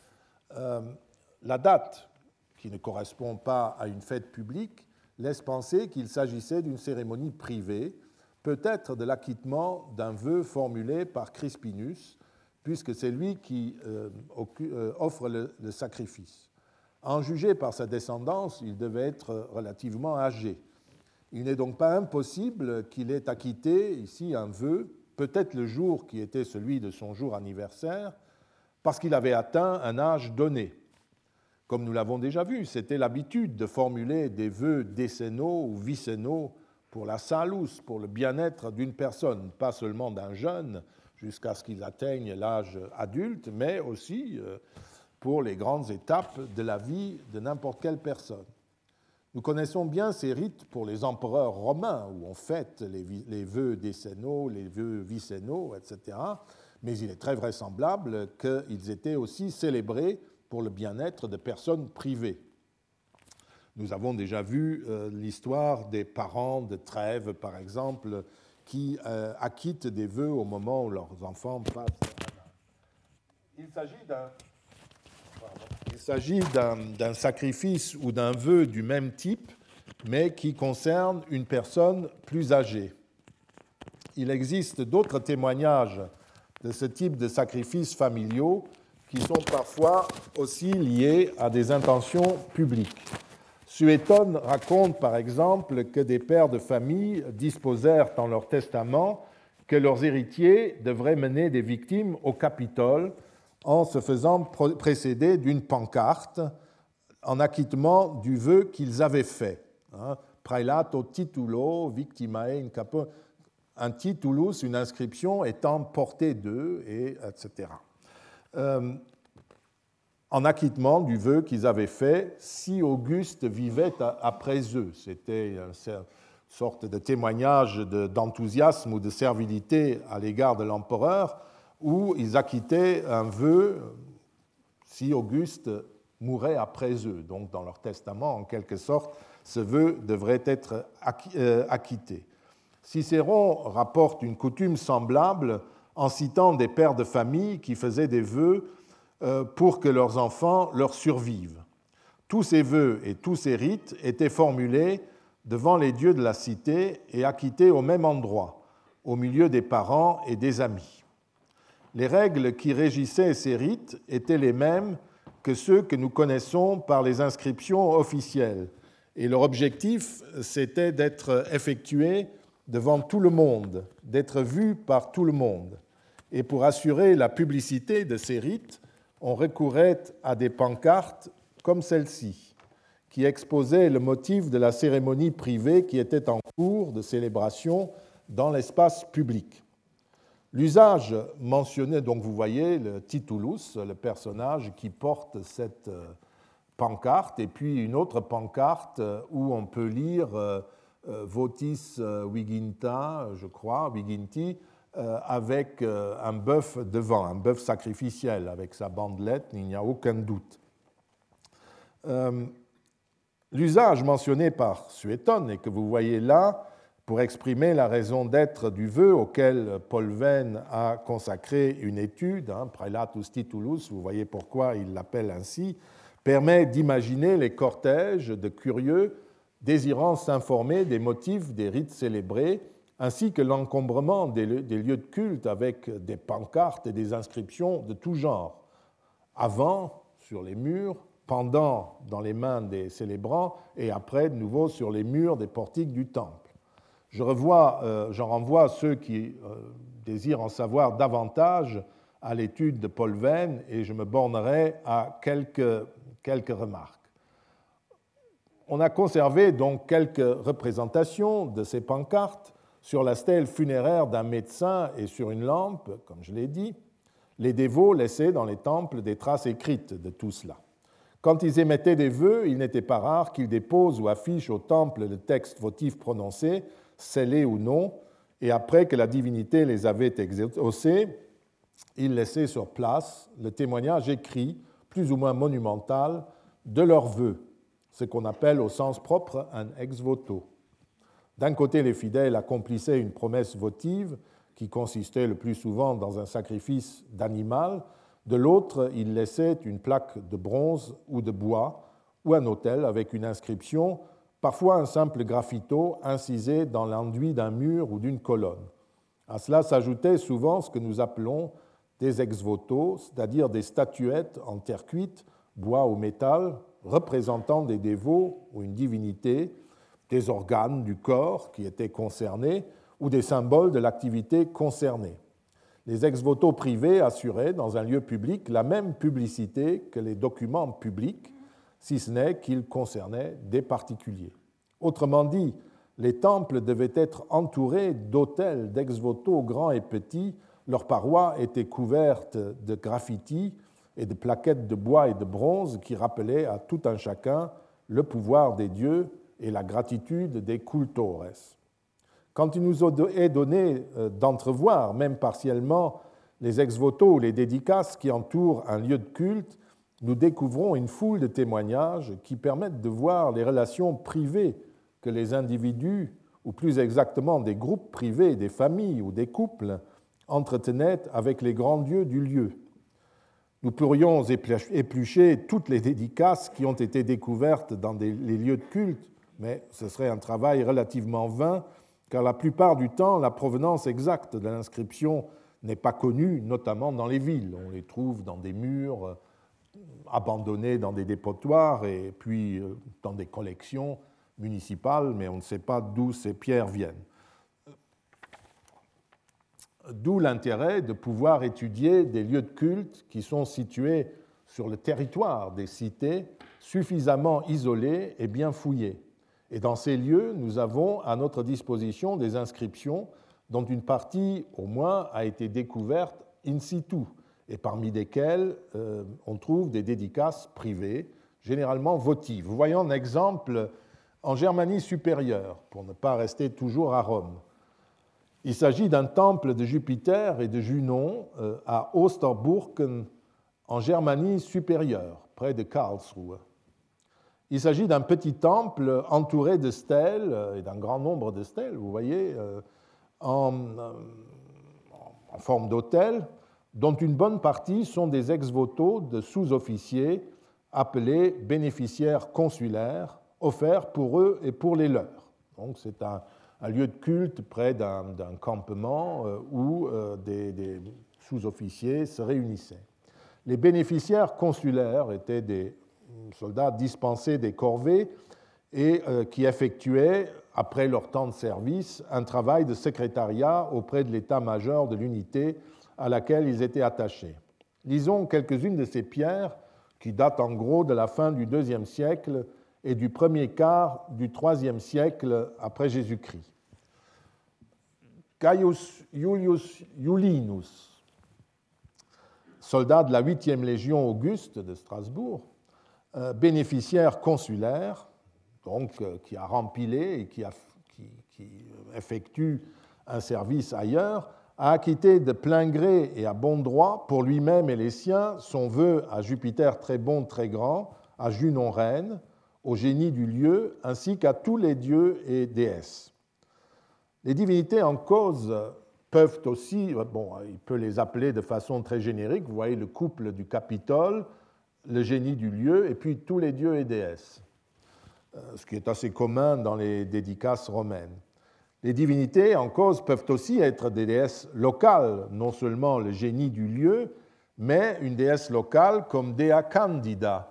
La date, qui ne correspond pas à une fête publique, laisse penser qu'il s'agissait d'une cérémonie privée, peut-être de l'acquittement d'un vœu formulé par Crispinus, puisque c'est lui qui offre le sacrifice. En juger par sa descendance, il devait être relativement âgé. Il n'est donc pas impossible qu'il ait acquitté ici un vœu, peut-être le jour qui était celui de son jour anniversaire, parce qu'il avait atteint un âge donné. Comme nous l'avons déjà vu, c'était l'habitude de formuler des vœux décennaux ou vicennaux pour la salus, pour le bien-être d'une personne, pas seulement d'un jeune jusqu'à ce qu'il atteigne l'âge adulte, mais aussi pour les grandes étapes de la vie de n'importe quelle personne. Nous connaissons bien ces rites pour les empereurs romains, où on fête les vœux décennaux, les vœux vicennaux, etc. Mais il est très vraisemblable qu'ils étaient aussi célébrés pour le bien-être de personnes privées. Nous avons déjà vu l'histoire des parents de Trêves, par exemple, qui acquittent des vœux au moment où leurs enfants passent. Il s'agit d'un Il s'agit d'un sacrifice ou d'un vœu du même type, mais qui concerne une personne plus âgée. Il existe d'autres témoignages de ce type de sacrifices familiaux qui sont parfois aussi liés à des intentions publiques. Suétone raconte par exemple que des pères de famille disposèrent dans leur testament que leurs héritiers devraient mener des victimes au Capitole en se faisant précéder d'une pancarte en acquittement du vœu qu'ils avaient fait. Praelato titulo victimae in capo, un titulus, une inscription étant portée d'eux, etc. En acquittement du vœu qu'ils avaient fait si Auguste vivait après eux. C'était une sorte de témoignage d'enthousiasme ou de servilité à l'égard de l'empereur, où ils acquittaient un vœu si Auguste mourait après eux. Donc, dans leur testament, en quelque sorte, ce vœu devrait être acquitté. Cicéron rapporte une coutume semblable en citant des pères de famille qui faisaient des vœux pour que leurs enfants leur survivent. Tous ces vœux et tous ces rites étaient formulés devant les dieux de la cité et acquittés au même endroit, au milieu des parents et des amis. Les règles qui régissaient ces rites étaient les mêmes que ceux que nous connaissons par les inscriptions officielles, et leur objectif, c'était d'être effectué devant tout le monde, d'être vu par tout le monde. Et pour assurer la publicité de ces rites, on recourait à des pancartes comme celle-ci, qui exposaient le motif de la cérémonie privée qui était en cours de célébration dans l'espace public. L'usage mentionné, donc vous voyez le titulus, le personnage qui porte cette pancarte, et puis une autre pancarte où on peut lire Votis Viginta, je crois, Viginti, avec un bœuf devant, un bœuf sacrificiel avec sa bandelette, il n'y a aucun doute. L'usage mentionné par Suétone et que vous voyez là pour exprimer la raison d'être du vœu auquel Paul Venn a consacré une étude, Praelatus Titulus, vous voyez pourquoi il l'appelle ainsi, permet d'imaginer les cortèges de curieux désirant s'informer des motifs des rites célébrés ainsi que l'encombrement des lieux de culte avec des pancartes et des inscriptions de tout genre, avant sur les murs, pendant dans les mains des célébrants et après de nouveau sur les murs des portiques du temple. J'en renvoie à ceux qui désirent en savoir davantage à l'étude de Paul Venn et je me bornerai à quelques remarques. On a conservé donc quelques représentations de ces pancartes sur la stèle funéraire d'un médecin et sur une lampe, comme je l'ai dit. Les dévots laissaient dans les temples des traces écrites de tout cela. Quand ils émettaient des vœux, il n'était pas rare qu'ils déposent ou affichent au temple le texte votif prononcé, scellé ou non, et après que la divinité les avait exaucés, ils laissaient sur place le témoignage écrit, plus ou moins monumental, de leurs vœux, ce qu'on appelle au sens propre un ex voto. D'un côté, les fidèles accomplissaient une promesse votive qui consistait le plus souvent dans un sacrifice d'animal. De l'autre, ils laissaient une plaque de bronze ou de bois ou un autel avec une inscription, parfois un simple graffito incisé dans l'enduit d'un mur ou d'une colonne. À cela s'ajoutait souvent ce que nous appelons des ex-voto, c'est-à-dire des statuettes en terre cuite, bois ou métal, représentant des dévots ou une divinité, des organes du corps qui étaient concernés ou des symboles de l'activité concernée. Les ex-voto privés assuraient dans un lieu public la même publicité que les documents publics, si ce n'est qu'ils concernaient des particuliers. Autrement dit, les temples devaient être entourés d'autels d'ex-voto grands et petits, leurs parois étaient couvertes de graffitis et de plaquettes de bois et de bronze qui rappelaient à tout un chacun le pouvoir des dieux et la gratitude des cultores. Quand il nous est donné d'entrevoir, même partiellement, les ex-voto ou les dédicaces qui entourent un lieu de culte, nous découvrons une foule de témoignages qui permettent de voir les relations privées que les individus, ou plus exactement des groupes privés, des familles ou des couples, entretenaient avec les grands dieux du lieu. Nous pourrions éplucher toutes les dédicaces qui ont été découvertes dans les lieux de culte, mais ce serait un travail relativement vain, car la plupart du temps, la provenance exacte de l'inscription n'est pas connue, notamment dans les villes. On les trouve dans des murs abandonnés dans des dépotoirs et puis dans des collections municipales, mais on ne sait pas d'où ces pierres viennent. D'où l'intérêt de pouvoir étudier des lieux de culte qui sont situés sur le territoire des cités, suffisamment isolés et bien fouillés. Et dans ces lieux, nous avons à notre disposition des inscriptions dont une partie, au moins, a été découverte in situ, et parmi lesquelles on trouve des dédicaces privées, généralement votives. Vous voyez un exemple en Germanie supérieure, pour ne pas rester toujours à Rome. Il s'agit d'un temple de Jupiter et de Junon à Osterburken, en Germanie supérieure, près de Karlsruhe. Il s'agit d'un petit temple entouré de stèles, et d'un grand nombre de stèles, vous voyez, en forme d'autel, dont une bonne partie sont des ex-voto de sous-officiers appelés bénéficiaires consulaires, offerts pour eux et pour les leurs. Donc c'est un lieu de culte près d'un campement où des sous-officiers se réunissaient. Les bénéficiaires consulaires étaient des soldats dispensés des corvées et qui effectuaient, après leur temps de service, un travail de secrétariat auprès de l'état-major de l'unité à laquelle ils étaient attachés. Lisons quelques-unes de ces pierres qui datent en gros de la fin du IIe siècle et du premier quart du IIIe siècle après Jésus-Christ. Gaius Iulius Iulinus, soldat de la 8e Légion Auguste de Strasbourg, bénéficiaire consulaire, donc qui a rempilé et qui effectue un service ailleurs, a acquitté de plein gré et à bon droit pour lui-même et les siens son vœu à Jupiter très bon, très grand, à Junon reine, au génie du lieu, ainsi qu'à tous les dieux et déesses. Les divinités en cause peuvent aussi, il peut les appeler de façon très générique, vous voyez le couple du Capitole, le génie du lieu, et puis tous les dieux et déesses, ce qui est assez commun dans les dédicaces romaines. Les divinités en cause peuvent aussi être des déesses locales, non seulement le génie du lieu, mais une déesse locale comme Dea Candida,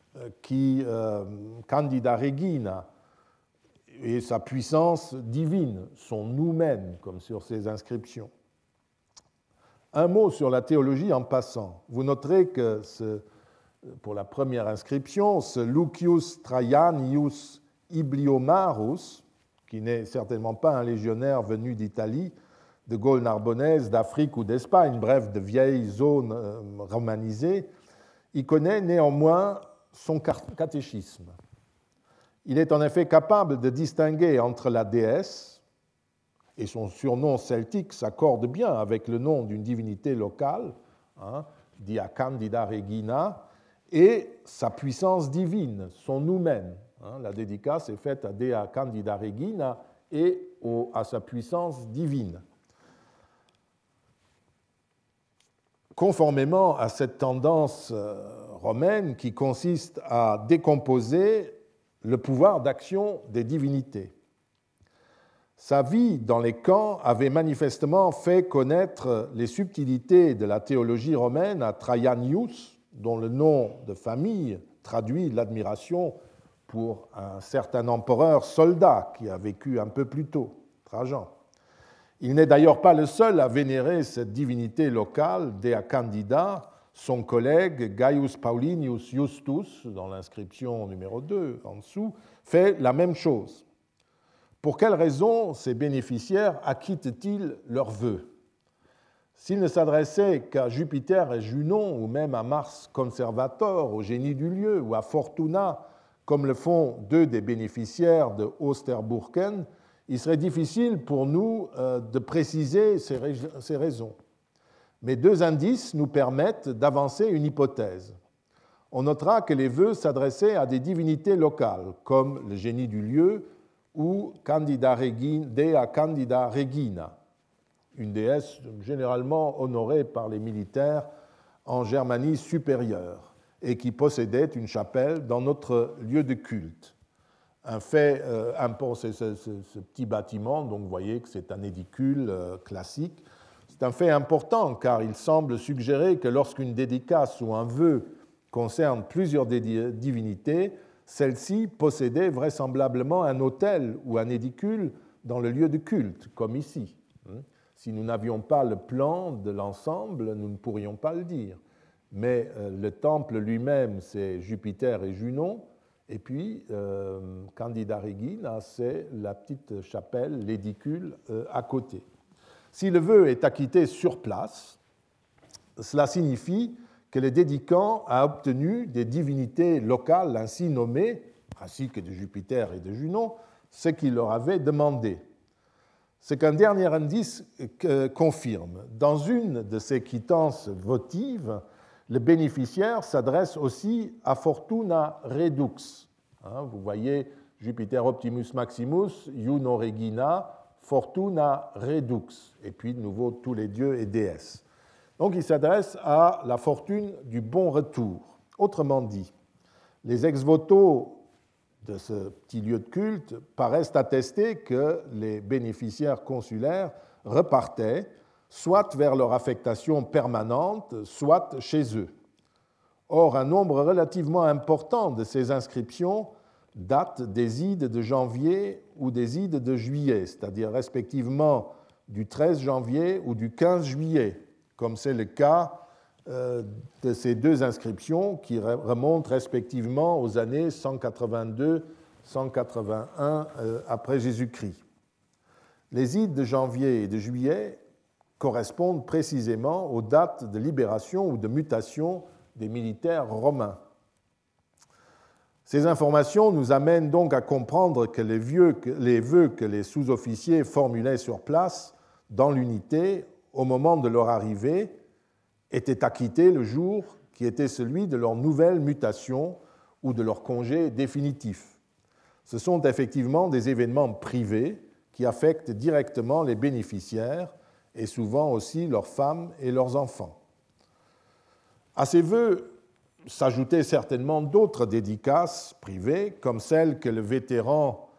Candida Regina, et sa puissance divine, son noumen, comme sur ces inscriptions. Un mot sur la théologie en passant. Vous noterez que pour la première inscription, ce Lucius Traianius Ibliomarus, qui n'est certainement pas un légionnaire venu d'Italie, de Gaule narbonnaise, d'Afrique ou d'Espagne, bref, de vieilles zones romanisées, il connaît néanmoins son catéchisme. Il est en effet capable de distinguer entre la déesse, et son surnom celtique s'accorde bien avec le nom d'une divinité locale, Dea Candida Regina, et sa puissance divine, son noumen. La dédicace est faite à Dea Candida Regina et à sa puissance divine. Conformément à cette tendance romaine qui consiste à décomposer le pouvoir d'action des divinités. Sa vie dans les camps avait manifestement fait connaître les subtilités de la théologie romaine à Traianius, dont le nom de famille traduit l'admiration pour un certain empereur soldat qui a vécu un peu plus tôt, Trajan. Il n'est d'ailleurs pas le seul à vénérer cette divinité locale, Dea Candida. Son collègue Gaius Paulinius Justus, dans l'inscription numéro 2 en dessous, fait la même chose. Pour quelles raisons ces bénéficiaires acquittent-ils leurs vœux? S'ils ne s'adressaient qu'à Jupiter et Junon, ou même à Mars Conservator, au génie du lieu, ou à Fortuna, comme le font deux des bénéficiaires de Osterburken, il serait difficile pour nous de préciser ces raisons. Mais deux indices nous permettent d'avancer une hypothèse. On notera que les vœux s'adressaient à des divinités locales, comme le génie du lieu ou Dea Candida Regina, une déesse généralement honorée par les militaires en Germanie supérieure et qui possédait une chapelle dans notre lieu de culte. Un fait important, c'est ce petit bâtiment, donc vous voyez que c'est un édicule classique. C'est un fait important car il semble suggérer que lorsqu'une dédicace ou un vœu concerne plusieurs divinités, celle-ci possédait vraisemblablement un autel ou un édicule dans le lieu de culte, comme ici. Si nous n'avions pas le plan de l'ensemble, nous ne pourrions pas le dire. Mais le temple lui-même, c'est Jupiter et Junon, et puis Candida Regina, c'est la petite chapelle, l'édicule à côté. Si le vœu est acquitté sur place, cela signifie que le dédicant a obtenu des divinités locales ainsi nommées, ainsi que de Jupiter et de Junon, ce qu'il leur avait demandé. Ce qu'un dernier indice confirme. Dans une de ces quittances votives, le bénéficiaire s'adresse aussi à Fortuna Redux. Vous voyez Jupiter Optimus Maximus, Juno Regina, Fortuna Redux, et puis de nouveau tous les dieux et déesses. Donc il s'adresse à la fortune du bon retour. Autrement dit, les ex-voto de ce petit lieu de culte paraissent attester que les bénéficiaires consulaires repartaient soit vers leur affectation permanente, soit chez eux. Or, un nombre relativement important de ces inscriptions datent des ides de janvier ou des ides de juillet, c'est-à-dire respectivement du 13 janvier ou du 15 juillet, comme c'est le cas de ces deux inscriptions qui remontent respectivement aux années 182-181 après Jésus-Christ. Les ides de janvier et de juillet correspondent précisément aux dates de libération ou de mutation des militaires romains. Ces informations nous amènent donc à comprendre que les vœux que les sous-officiers formulaient sur place, dans l'unité, au moment de leur arrivée, étaient acquittés le jour qui était celui de leur nouvelle mutation ou de leur congé définitif. Ce sont effectivement des événements privés qui affectent directement les bénéficiaires et souvent aussi leurs femmes et leurs enfants. À ces vœux s'ajoutaient certainement d'autres dédicaces privées, comme celles que le vétéran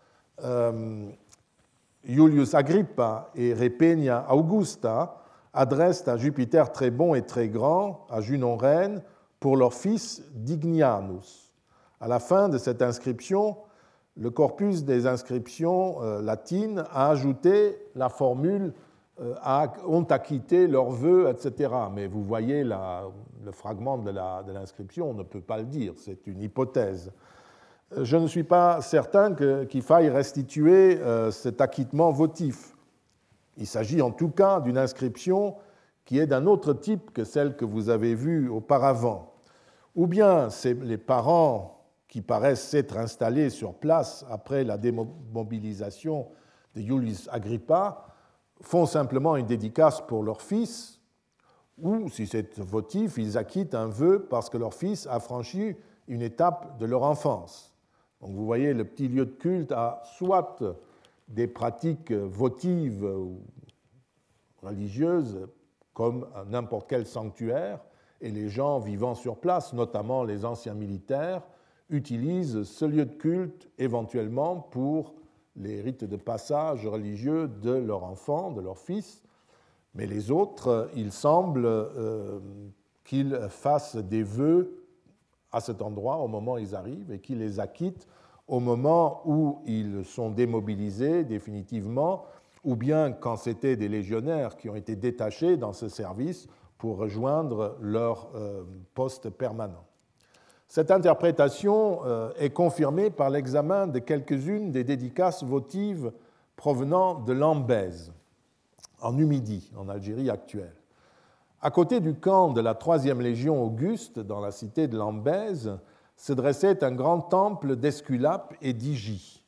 Julius Agrippa et Repeña Augusta adressent à Jupiter très bon et très grand, à Junon reine, pour leur fils Dignianus. À la fin de cette inscription, le corpus des inscriptions latines a ajouté la formule ont acquitté leurs vœux, etc. Mais vous voyez le fragment de l'inscription, on ne peut pas le dire, c'est une hypothèse. Je ne suis pas certain qu'il faille restituer cet acquittement votif. Il s'agit en tout cas d'une inscription qui est d'un autre type que celle que vous avez vue auparavant. Ou bien c'est les parents qui paraissent s'être installés sur place après la démobilisation de Julius Agrippa font simplement une dédicace pour leur fils, ou, si c'est votif, ils acquittent un vœu parce que leur fils a franchi une étape de leur enfance. Donc vous voyez, le petit lieu de culte a soit des pratiques votives ou religieuses, comme n'importe quel sanctuaire, et les gens vivant sur place, notamment les anciens militaires, utilisent ce lieu de culte éventuellement pour les rites de passage religieux de leur enfant, de leur fils, mais les autres, il semble qu'ils fassent des vœux à cet endroit au moment où ils arrivent et qu'ils les acquittent au moment où ils sont démobilisés définitivement, ou bien quand c'était des légionnaires qui ont été détachés dans ce service pour rejoindre leur poste permanent. Cette interprétation est confirmée par l'examen de quelques-unes des dédicaces votives provenant de Lambèse, en Numidie, en Algérie actuelle. À côté du camp de la 3e Légion Auguste, dans la cité de Lambèse, se dressait un grand temple d'Esculape et d'Hygie.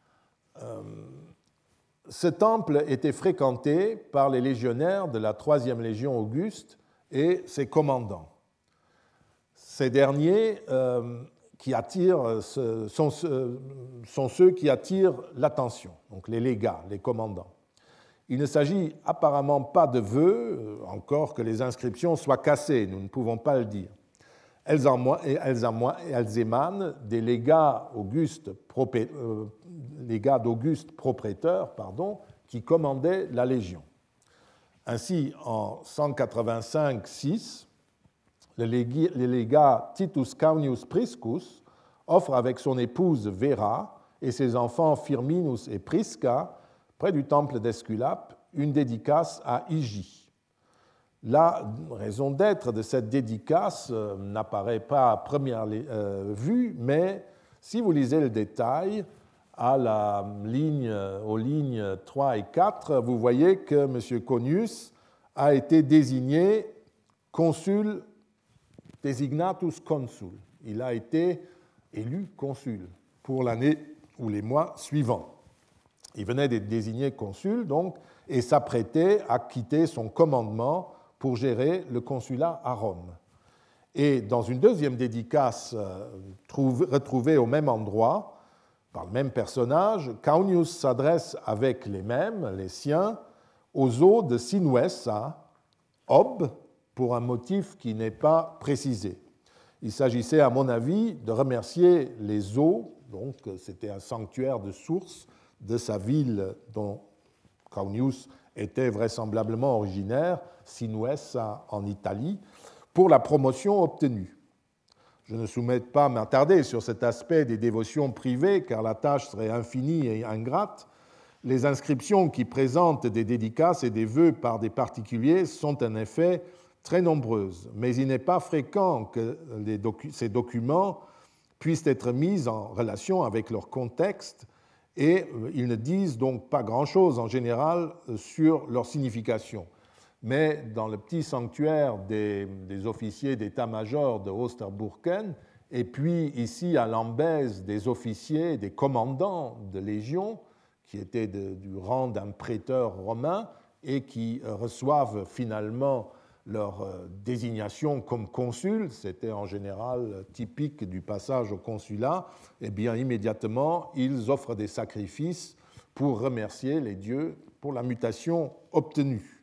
Ce temple était fréquenté par les légionnaires de la 3e Légion Auguste et ses commandants. Ces derniers sont ceux qui attirent l'attention, donc les légats, les commandants. Il ne s'agit apparemment pas de vœux, encore que les inscriptions soient cassées, nous ne pouvons pas le dire. Elles émanent des légats d'Auguste Propréteur, qui commandaient la Légion. Ainsi, en 185-6, le légat Titus Caunius Priscus offre avec son épouse Vera et ses enfants Firminus et Prisca, près du temple d'Esculape, une dédicace à Hygie. La raison d'être de cette dédicace n'apparaît pas à première vue, mais si vous lisez le détail, aux lignes 3 et 4, vous voyez que M. Conius a été désigné consul designatus consul. Il a été élu consul pour l'année ou les mois suivants. Il venait d'être désigné consul, donc, et s'apprêtait à quitter son commandement pour gérer le consulat à Rome. Et dans une deuxième dédicace retrouvée au même endroit, par le même personnage, Caunius s'adresse avec les mêmes, les siens, aux eaux de Sinuessa, Ob, pour un motif qui n'est pas précisé. Il s'agissait, à mon avis, de remercier les eaux, donc c'était un sanctuaire de source de sa ville dont Caunius était vraisemblablement originaire, Sinuessa en Italie, pour la promotion obtenue. Je ne souhaite pas m'attarder sur cet aspect des dévotions privées, car la tâche serait infinie et ingrate. Les inscriptions qui présentent des dédicaces et des vœux par des particuliers sont en effet très nombreuses, mais il n'est pas fréquent que ces documents puissent être mis en relation avec leur contexte et ils ne disent donc pas grand-chose en général sur leur signification. Mais dans le petit sanctuaire des officiers d'état-major de Osterburken, et puis ici à Lambèse des officiers, des commandants de légion, qui étaient du rang d'un préteur romain et qui reçoivent finalement leur désignation comme consul, c'était en général typique du passage au consulat, et bien immédiatement ils offrent des sacrifices pour remercier les dieux pour la mutation obtenue.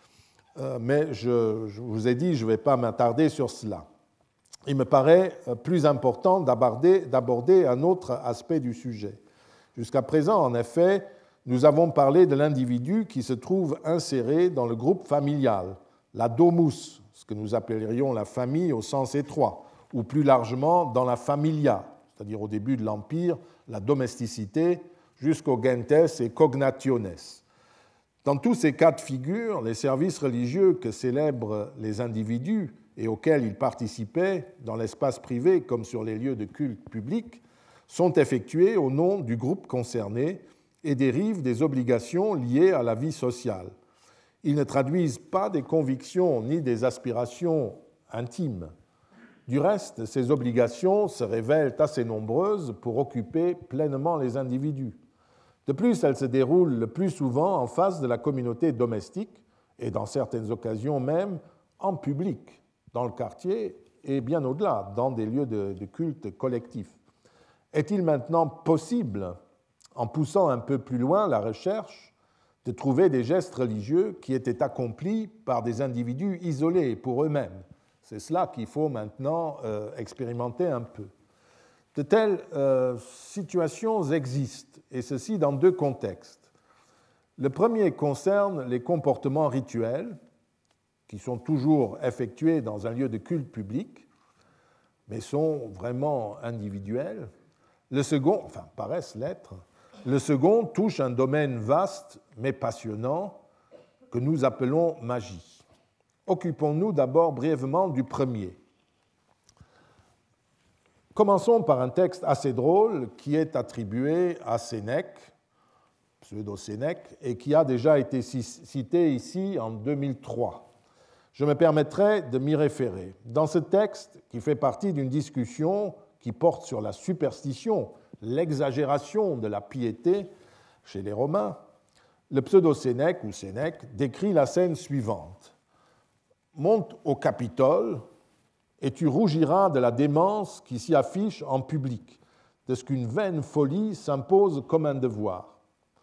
Mais je vous ai dit, je ne vais pas m'attarder sur cela. Il me paraît plus important d'aborder un autre aspect du sujet. Jusqu'à présent, en effet, nous avons parlé de l'individu qui se trouve inséré dans le groupe familial, la domus, ce que nous appellerions la famille au sens étroit, ou plus largement dans la familia, c'est-à-dire au début de l'Empire, la domesticité, jusqu'aux gentes et cognationes. Dans tous ces cas de figure, les services religieux que célèbrent les individus et auxquels ils participaient dans l'espace privé comme sur les lieux de culte publics sont effectués au nom du groupe concerné et dérivent des obligations liées à la vie sociale. Ils ne traduisent pas des convictions ni des aspirations intimes. Du reste, ces obligations se révèlent assez nombreuses pour occuper pleinement les individus. De plus, elles se déroulent le plus souvent en face de la communauté domestique et dans certaines occasions même en public, dans le quartier et bien au-delà, dans des lieux de culte collectif. Est-il maintenant possible, en poussant un peu plus loin la recherche, de trouver des gestes religieux qui étaient accomplis par des individus isolés pour eux-mêmes? C'est cela qu'il faut maintenant expérimenter un peu. De telles situations existent, et ceci dans deux contextes. Le premier concerne les comportements rituels, qui sont toujours effectués dans un lieu de culte public, mais sont vraiment individuels. Le second, paraissent l'être. Le second touche un domaine vaste mais passionnant que nous appelons magie. Occupons-nous d'abord brièvement du premier. Commençons par un texte assez drôle qui est attribué à Sénèque, pseudo-Sénèque, et qui a déjà été cité ici en 2003. Je me permettrai de m'y référer. Dans ce texte, qui fait partie d'une discussion qui porte sur la superstition, l'exagération de la piété chez les Romains, le pseudo-Sénèque ou Sénèque décrit la scène suivante. « Monte au Capitole et tu rougiras de la démence qui s'y affiche en public, de ce qu'une vaine folie s'impose comme un devoir.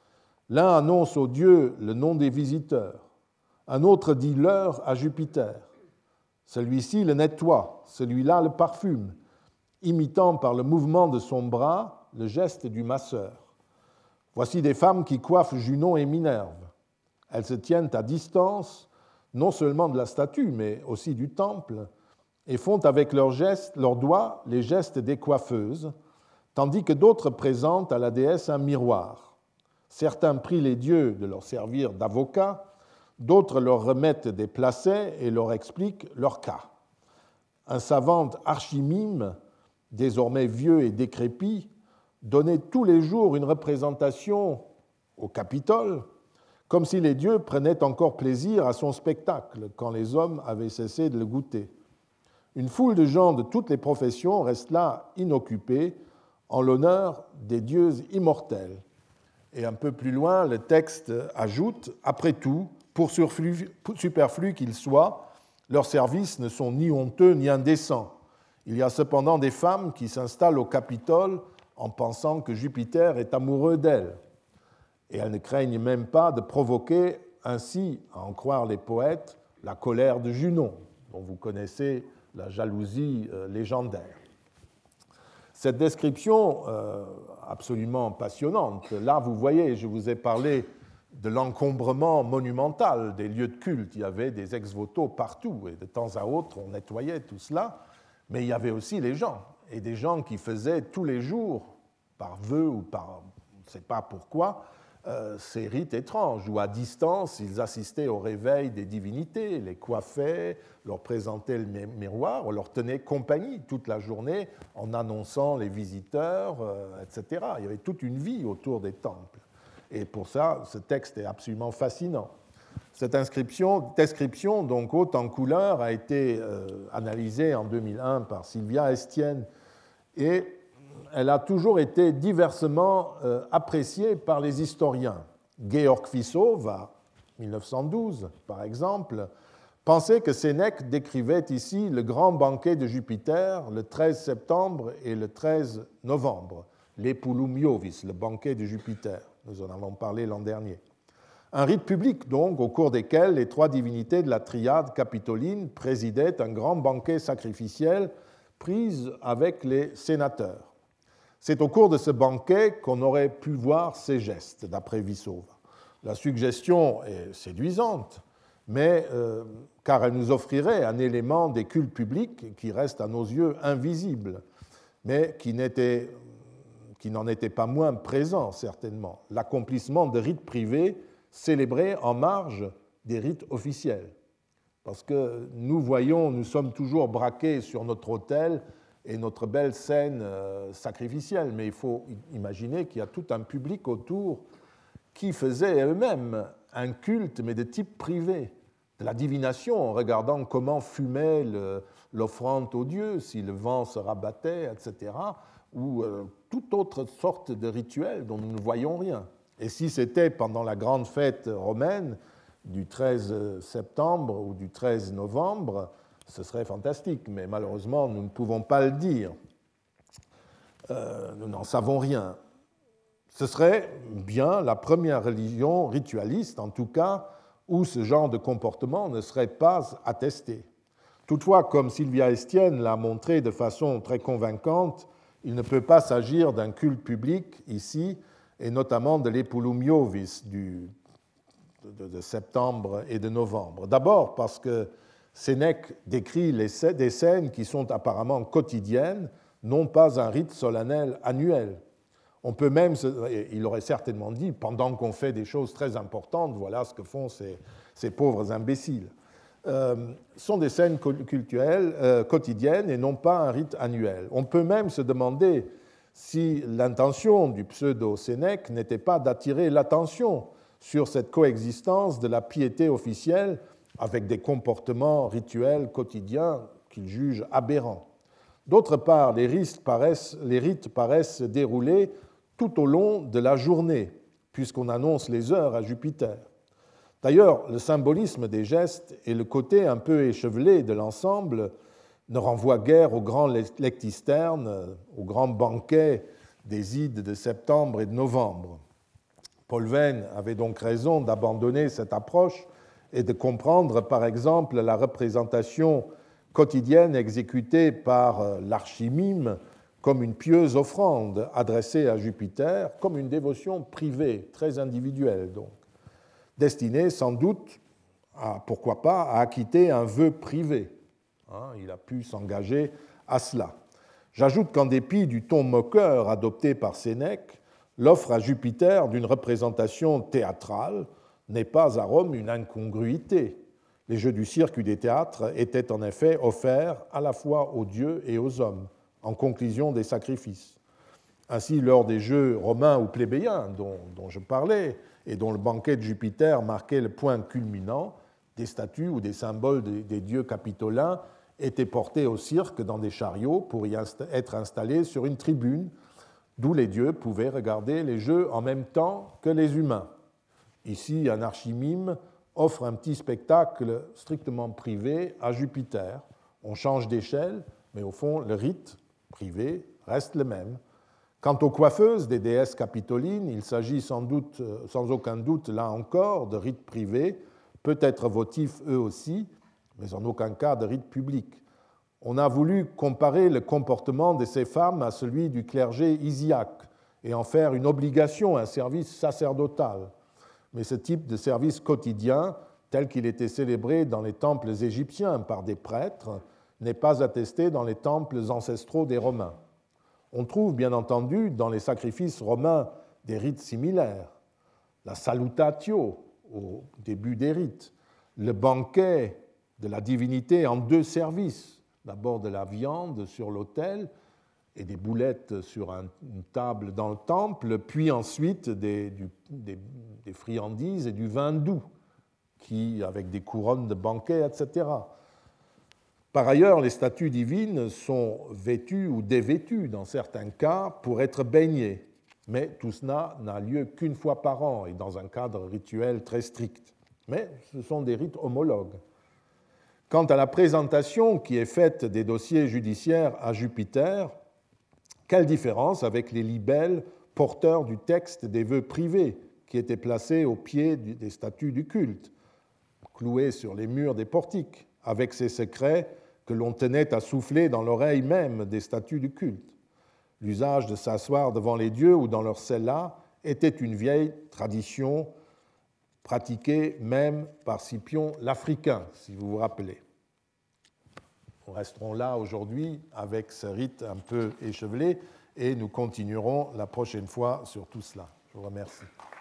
L'un annonce aux dieux le nom des visiteurs, un autre dit l'heure à Jupiter. Celui-ci le nettoie, celui-là le parfume, imitant par le mouvement de son bras le geste du masseur. Voici des femmes qui coiffent Junon et Minerve. Elles se tiennent à distance, non seulement de la statue, mais aussi du temple, et font avec leurs doigts les gestes des coiffeuses, tandis que d'autres présentent à la déesse un miroir. Certains prient les dieux de leur servir d'avocats, d'autres leur remettent des placets et leur expliquent leur cas. Un savant archimime, désormais vieux et décrépit, donnait tous les jours une représentation au Capitole, comme si les dieux prenaient encore plaisir à son spectacle quand les hommes avaient cessé de le goûter. Une foule de gens de toutes les professions reste là inoccupée en l'honneur des dieux immortels. Et un peu plus loin, le texte ajoute « Après tout, pour superflu qu'ils soient, leurs services ne sont ni honteux ni indécents. Il y a cependant des femmes qui s'installent au Capitole en pensant que Jupiter est amoureux d'elles. Et elles ne craignent même pas de provoquer ainsi, à en croire les poètes, la colère de Junon, dont vous connaissez la jalousie légendaire. » Cette description absolument passionnante, là vous voyez, je vous ai parlé de l'encombrement monumental des lieux de culte. Il y avait des ex-voto partout et de temps à autre on nettoyait tout cela, mais il y avait aussi les gens, et des gens qui faisaient tous les jours, par vœu ou par on ne sait pas pourquoi, ces rites étranges, où à distance ils assistaient au réveil des divinités, les coiffaient, leur présentaient le miroir, on leur tenait compagnie toute la journée en annonçant les visiteurs, etc. Il y avait toute une vie autour des temples. Et pour ça, ce texte est absolument fascinant. Cette description, donc haute en couleur, a été analysée en 2001 par Sylvia Estienne et elle a toujours été diversement appréciée par les historiens. Georg Fissow, en 1912 par exemple, pensait que Sénèque décrivait ici le grand banquet de Jupiter le 13 septembre et le 13 novembre, l'Epulum Iovis, le banquet de Jupiter. Nous en avons parlé l'an dernier. Un rite public, donc, au cours desquels les trois divinités de la triade capitoline présidaient un grand banquet sacrificiel pris avec les sénateurs. C'est au cours de ce banquet qu'on aurait pu voir ces gestes, d'après Vissova. La suggestion est séduisante, mais car elle nous offrirait un élément des cultes publics qui reste à nos yeux invisible, mais qui n'en était pas moins présent, certainement, l'accomplissement de rites privés célébrés en marge des rites officiels. Parce que nous sommes toujours braqués sur notre autel et notre belle scène sacrificielle, mais il faut imaginer qu'il y a tout un public autour qui faisait eux-mêmes un culte, mais de type privé, de la divination, en regardant comment fumait l'offrande aux dieux, si le vent se rabattait, etc., ou toute autre sorte de rituel dont nous ne voyons rien. Et si c'était pendant la grande fête romaine du 13 septembre ou du 13 novembre, ce serait fantastique, mais malheureusement, nous ne pouvons pas le dire. Nous n'en savons rien. Ce serait bien la première religion ritualiste, en tout cas, où ce genre de comportement ne serait pas attesté. Toutefois, comme Sylvia Estienne l'a montré de façon très convaincante, il ne peut pas s'agir d'un culte public ici, et notamment de l'Epulum Iovis de septembre et de novembre. D'abord parce que Sénèque décrit des scènes qui sont apparemment quotidiennes, non pas un rite solennel annuel. On peut même, il aurait certainement dit, pendant qu'on fait des choses très importantes, voilà ce que font ces pauvres imbéciles. Sont des scènes cultuelles quotidiennes et non pas un rite annuel. On peut même se demander si l'intention du pseudo-Sénèque n'était pas d'attirer l'attention sur cette coexistence de la piété officielle avec des comportements rituels quotidiens qu'il juge aberrants. D'autre part, les rites paraissent se dérouler tout au long de la journée, puisqu'on annonce les heures à Jupiter. D'ailleurs, le symbolisme des gestes et le côté un peu échevelé de l'ensemble ne renvoient guère au grand lectisterne, au grand banquet des Ides de septembre et de novembre. Paul Venn avait donc raison d'abandonner cette approche et de comprendre, par exemple, la représentation quotidienne exécutée par l'archimime comme une pieuse offrande adressée à Jupiter, comme une dévotion privée, très individuelle donc, destinée sans doute, pourquoi pas, à acquitter un vœu privé. Il a pu s'engager à cela. J'ajoute qu'en dépit du ton moqueur adopté par Sénèque, l'offre à Jupiter d'une représentation théâtrale n'est pas à Rome une incongruité. Les jeux du cirque ou des théâtres étaient en effet offerts à la fois aux dieux et aux hommes, en conclusion des sacrifices. Ainsi, lors des jeux romains ou plébéiens dont je parlais, et dont le banquet de Jupiter marquait le point culminant, des statues ou des symboles des dieux capitolins étaient portés au cirque dans des chariots pour y être installés sur une tribune, d'où les dieux pouvaient regarder les jeux en même temps que les humains. Ici, un archimime offre un petit spectacle strictement privé à Jupiter. On change d'échelle, mais au fond, le rite privé reste le même. Quant aux coiffeuses des déesses capitolines, il s'agit sans aucun doute, là encore, de rites privés, peut-être votifs eux aussi, mais en aucun cas de rites publics. On a voulu comparer le comportement de ces femmes à celui du clergé isiaque et en faire une obligation, un service sacerdotal. Mais ce type de service quotidien, tel qu'il était célébré dans les temples égyptiens par des prêtres, n'est pas attesté dans les temples ancestraux des Romains. On trouve bien entendu dans les sacrifices romains des rites similaires, la salutatio au début des rites, le banquet de la divinité en deux services, d'abord de la viande sur l'autel et des boulettes sur une table dans le temple, puis ensuite des friandises et du vin doux, avec des couronnes de banquet, etc. Par ailleurs, les statues divines sont vêtues ou dévêtues, dans certains cas, pour être baignées, mais tout cela n'a lieu qu'une fois par an et dans un cadre rituel très strict. Mais ce sont des rites homologues. Quant à la présentation qui est faite des dossiers judiciaires à Jupiter, quelle différence avec les libelles porteurs du texte des vœux privés qui étaient placés au pied des statues du culte, cloués sur les murs des portiques, avec ces secrets que l'on tenait à souffler dans l'oreille même des statues du culte. L'usage de s'asseoir devant les dieux ou dans leur cella était une vieille tradition pratiquée même par Scipion l'Africain, si vous vous rappelez. Nous resterons là aujourd'hui avec ce rite un peu échevelé et nous continuerons la prochaine fois sur tout cela. Je vous remercie.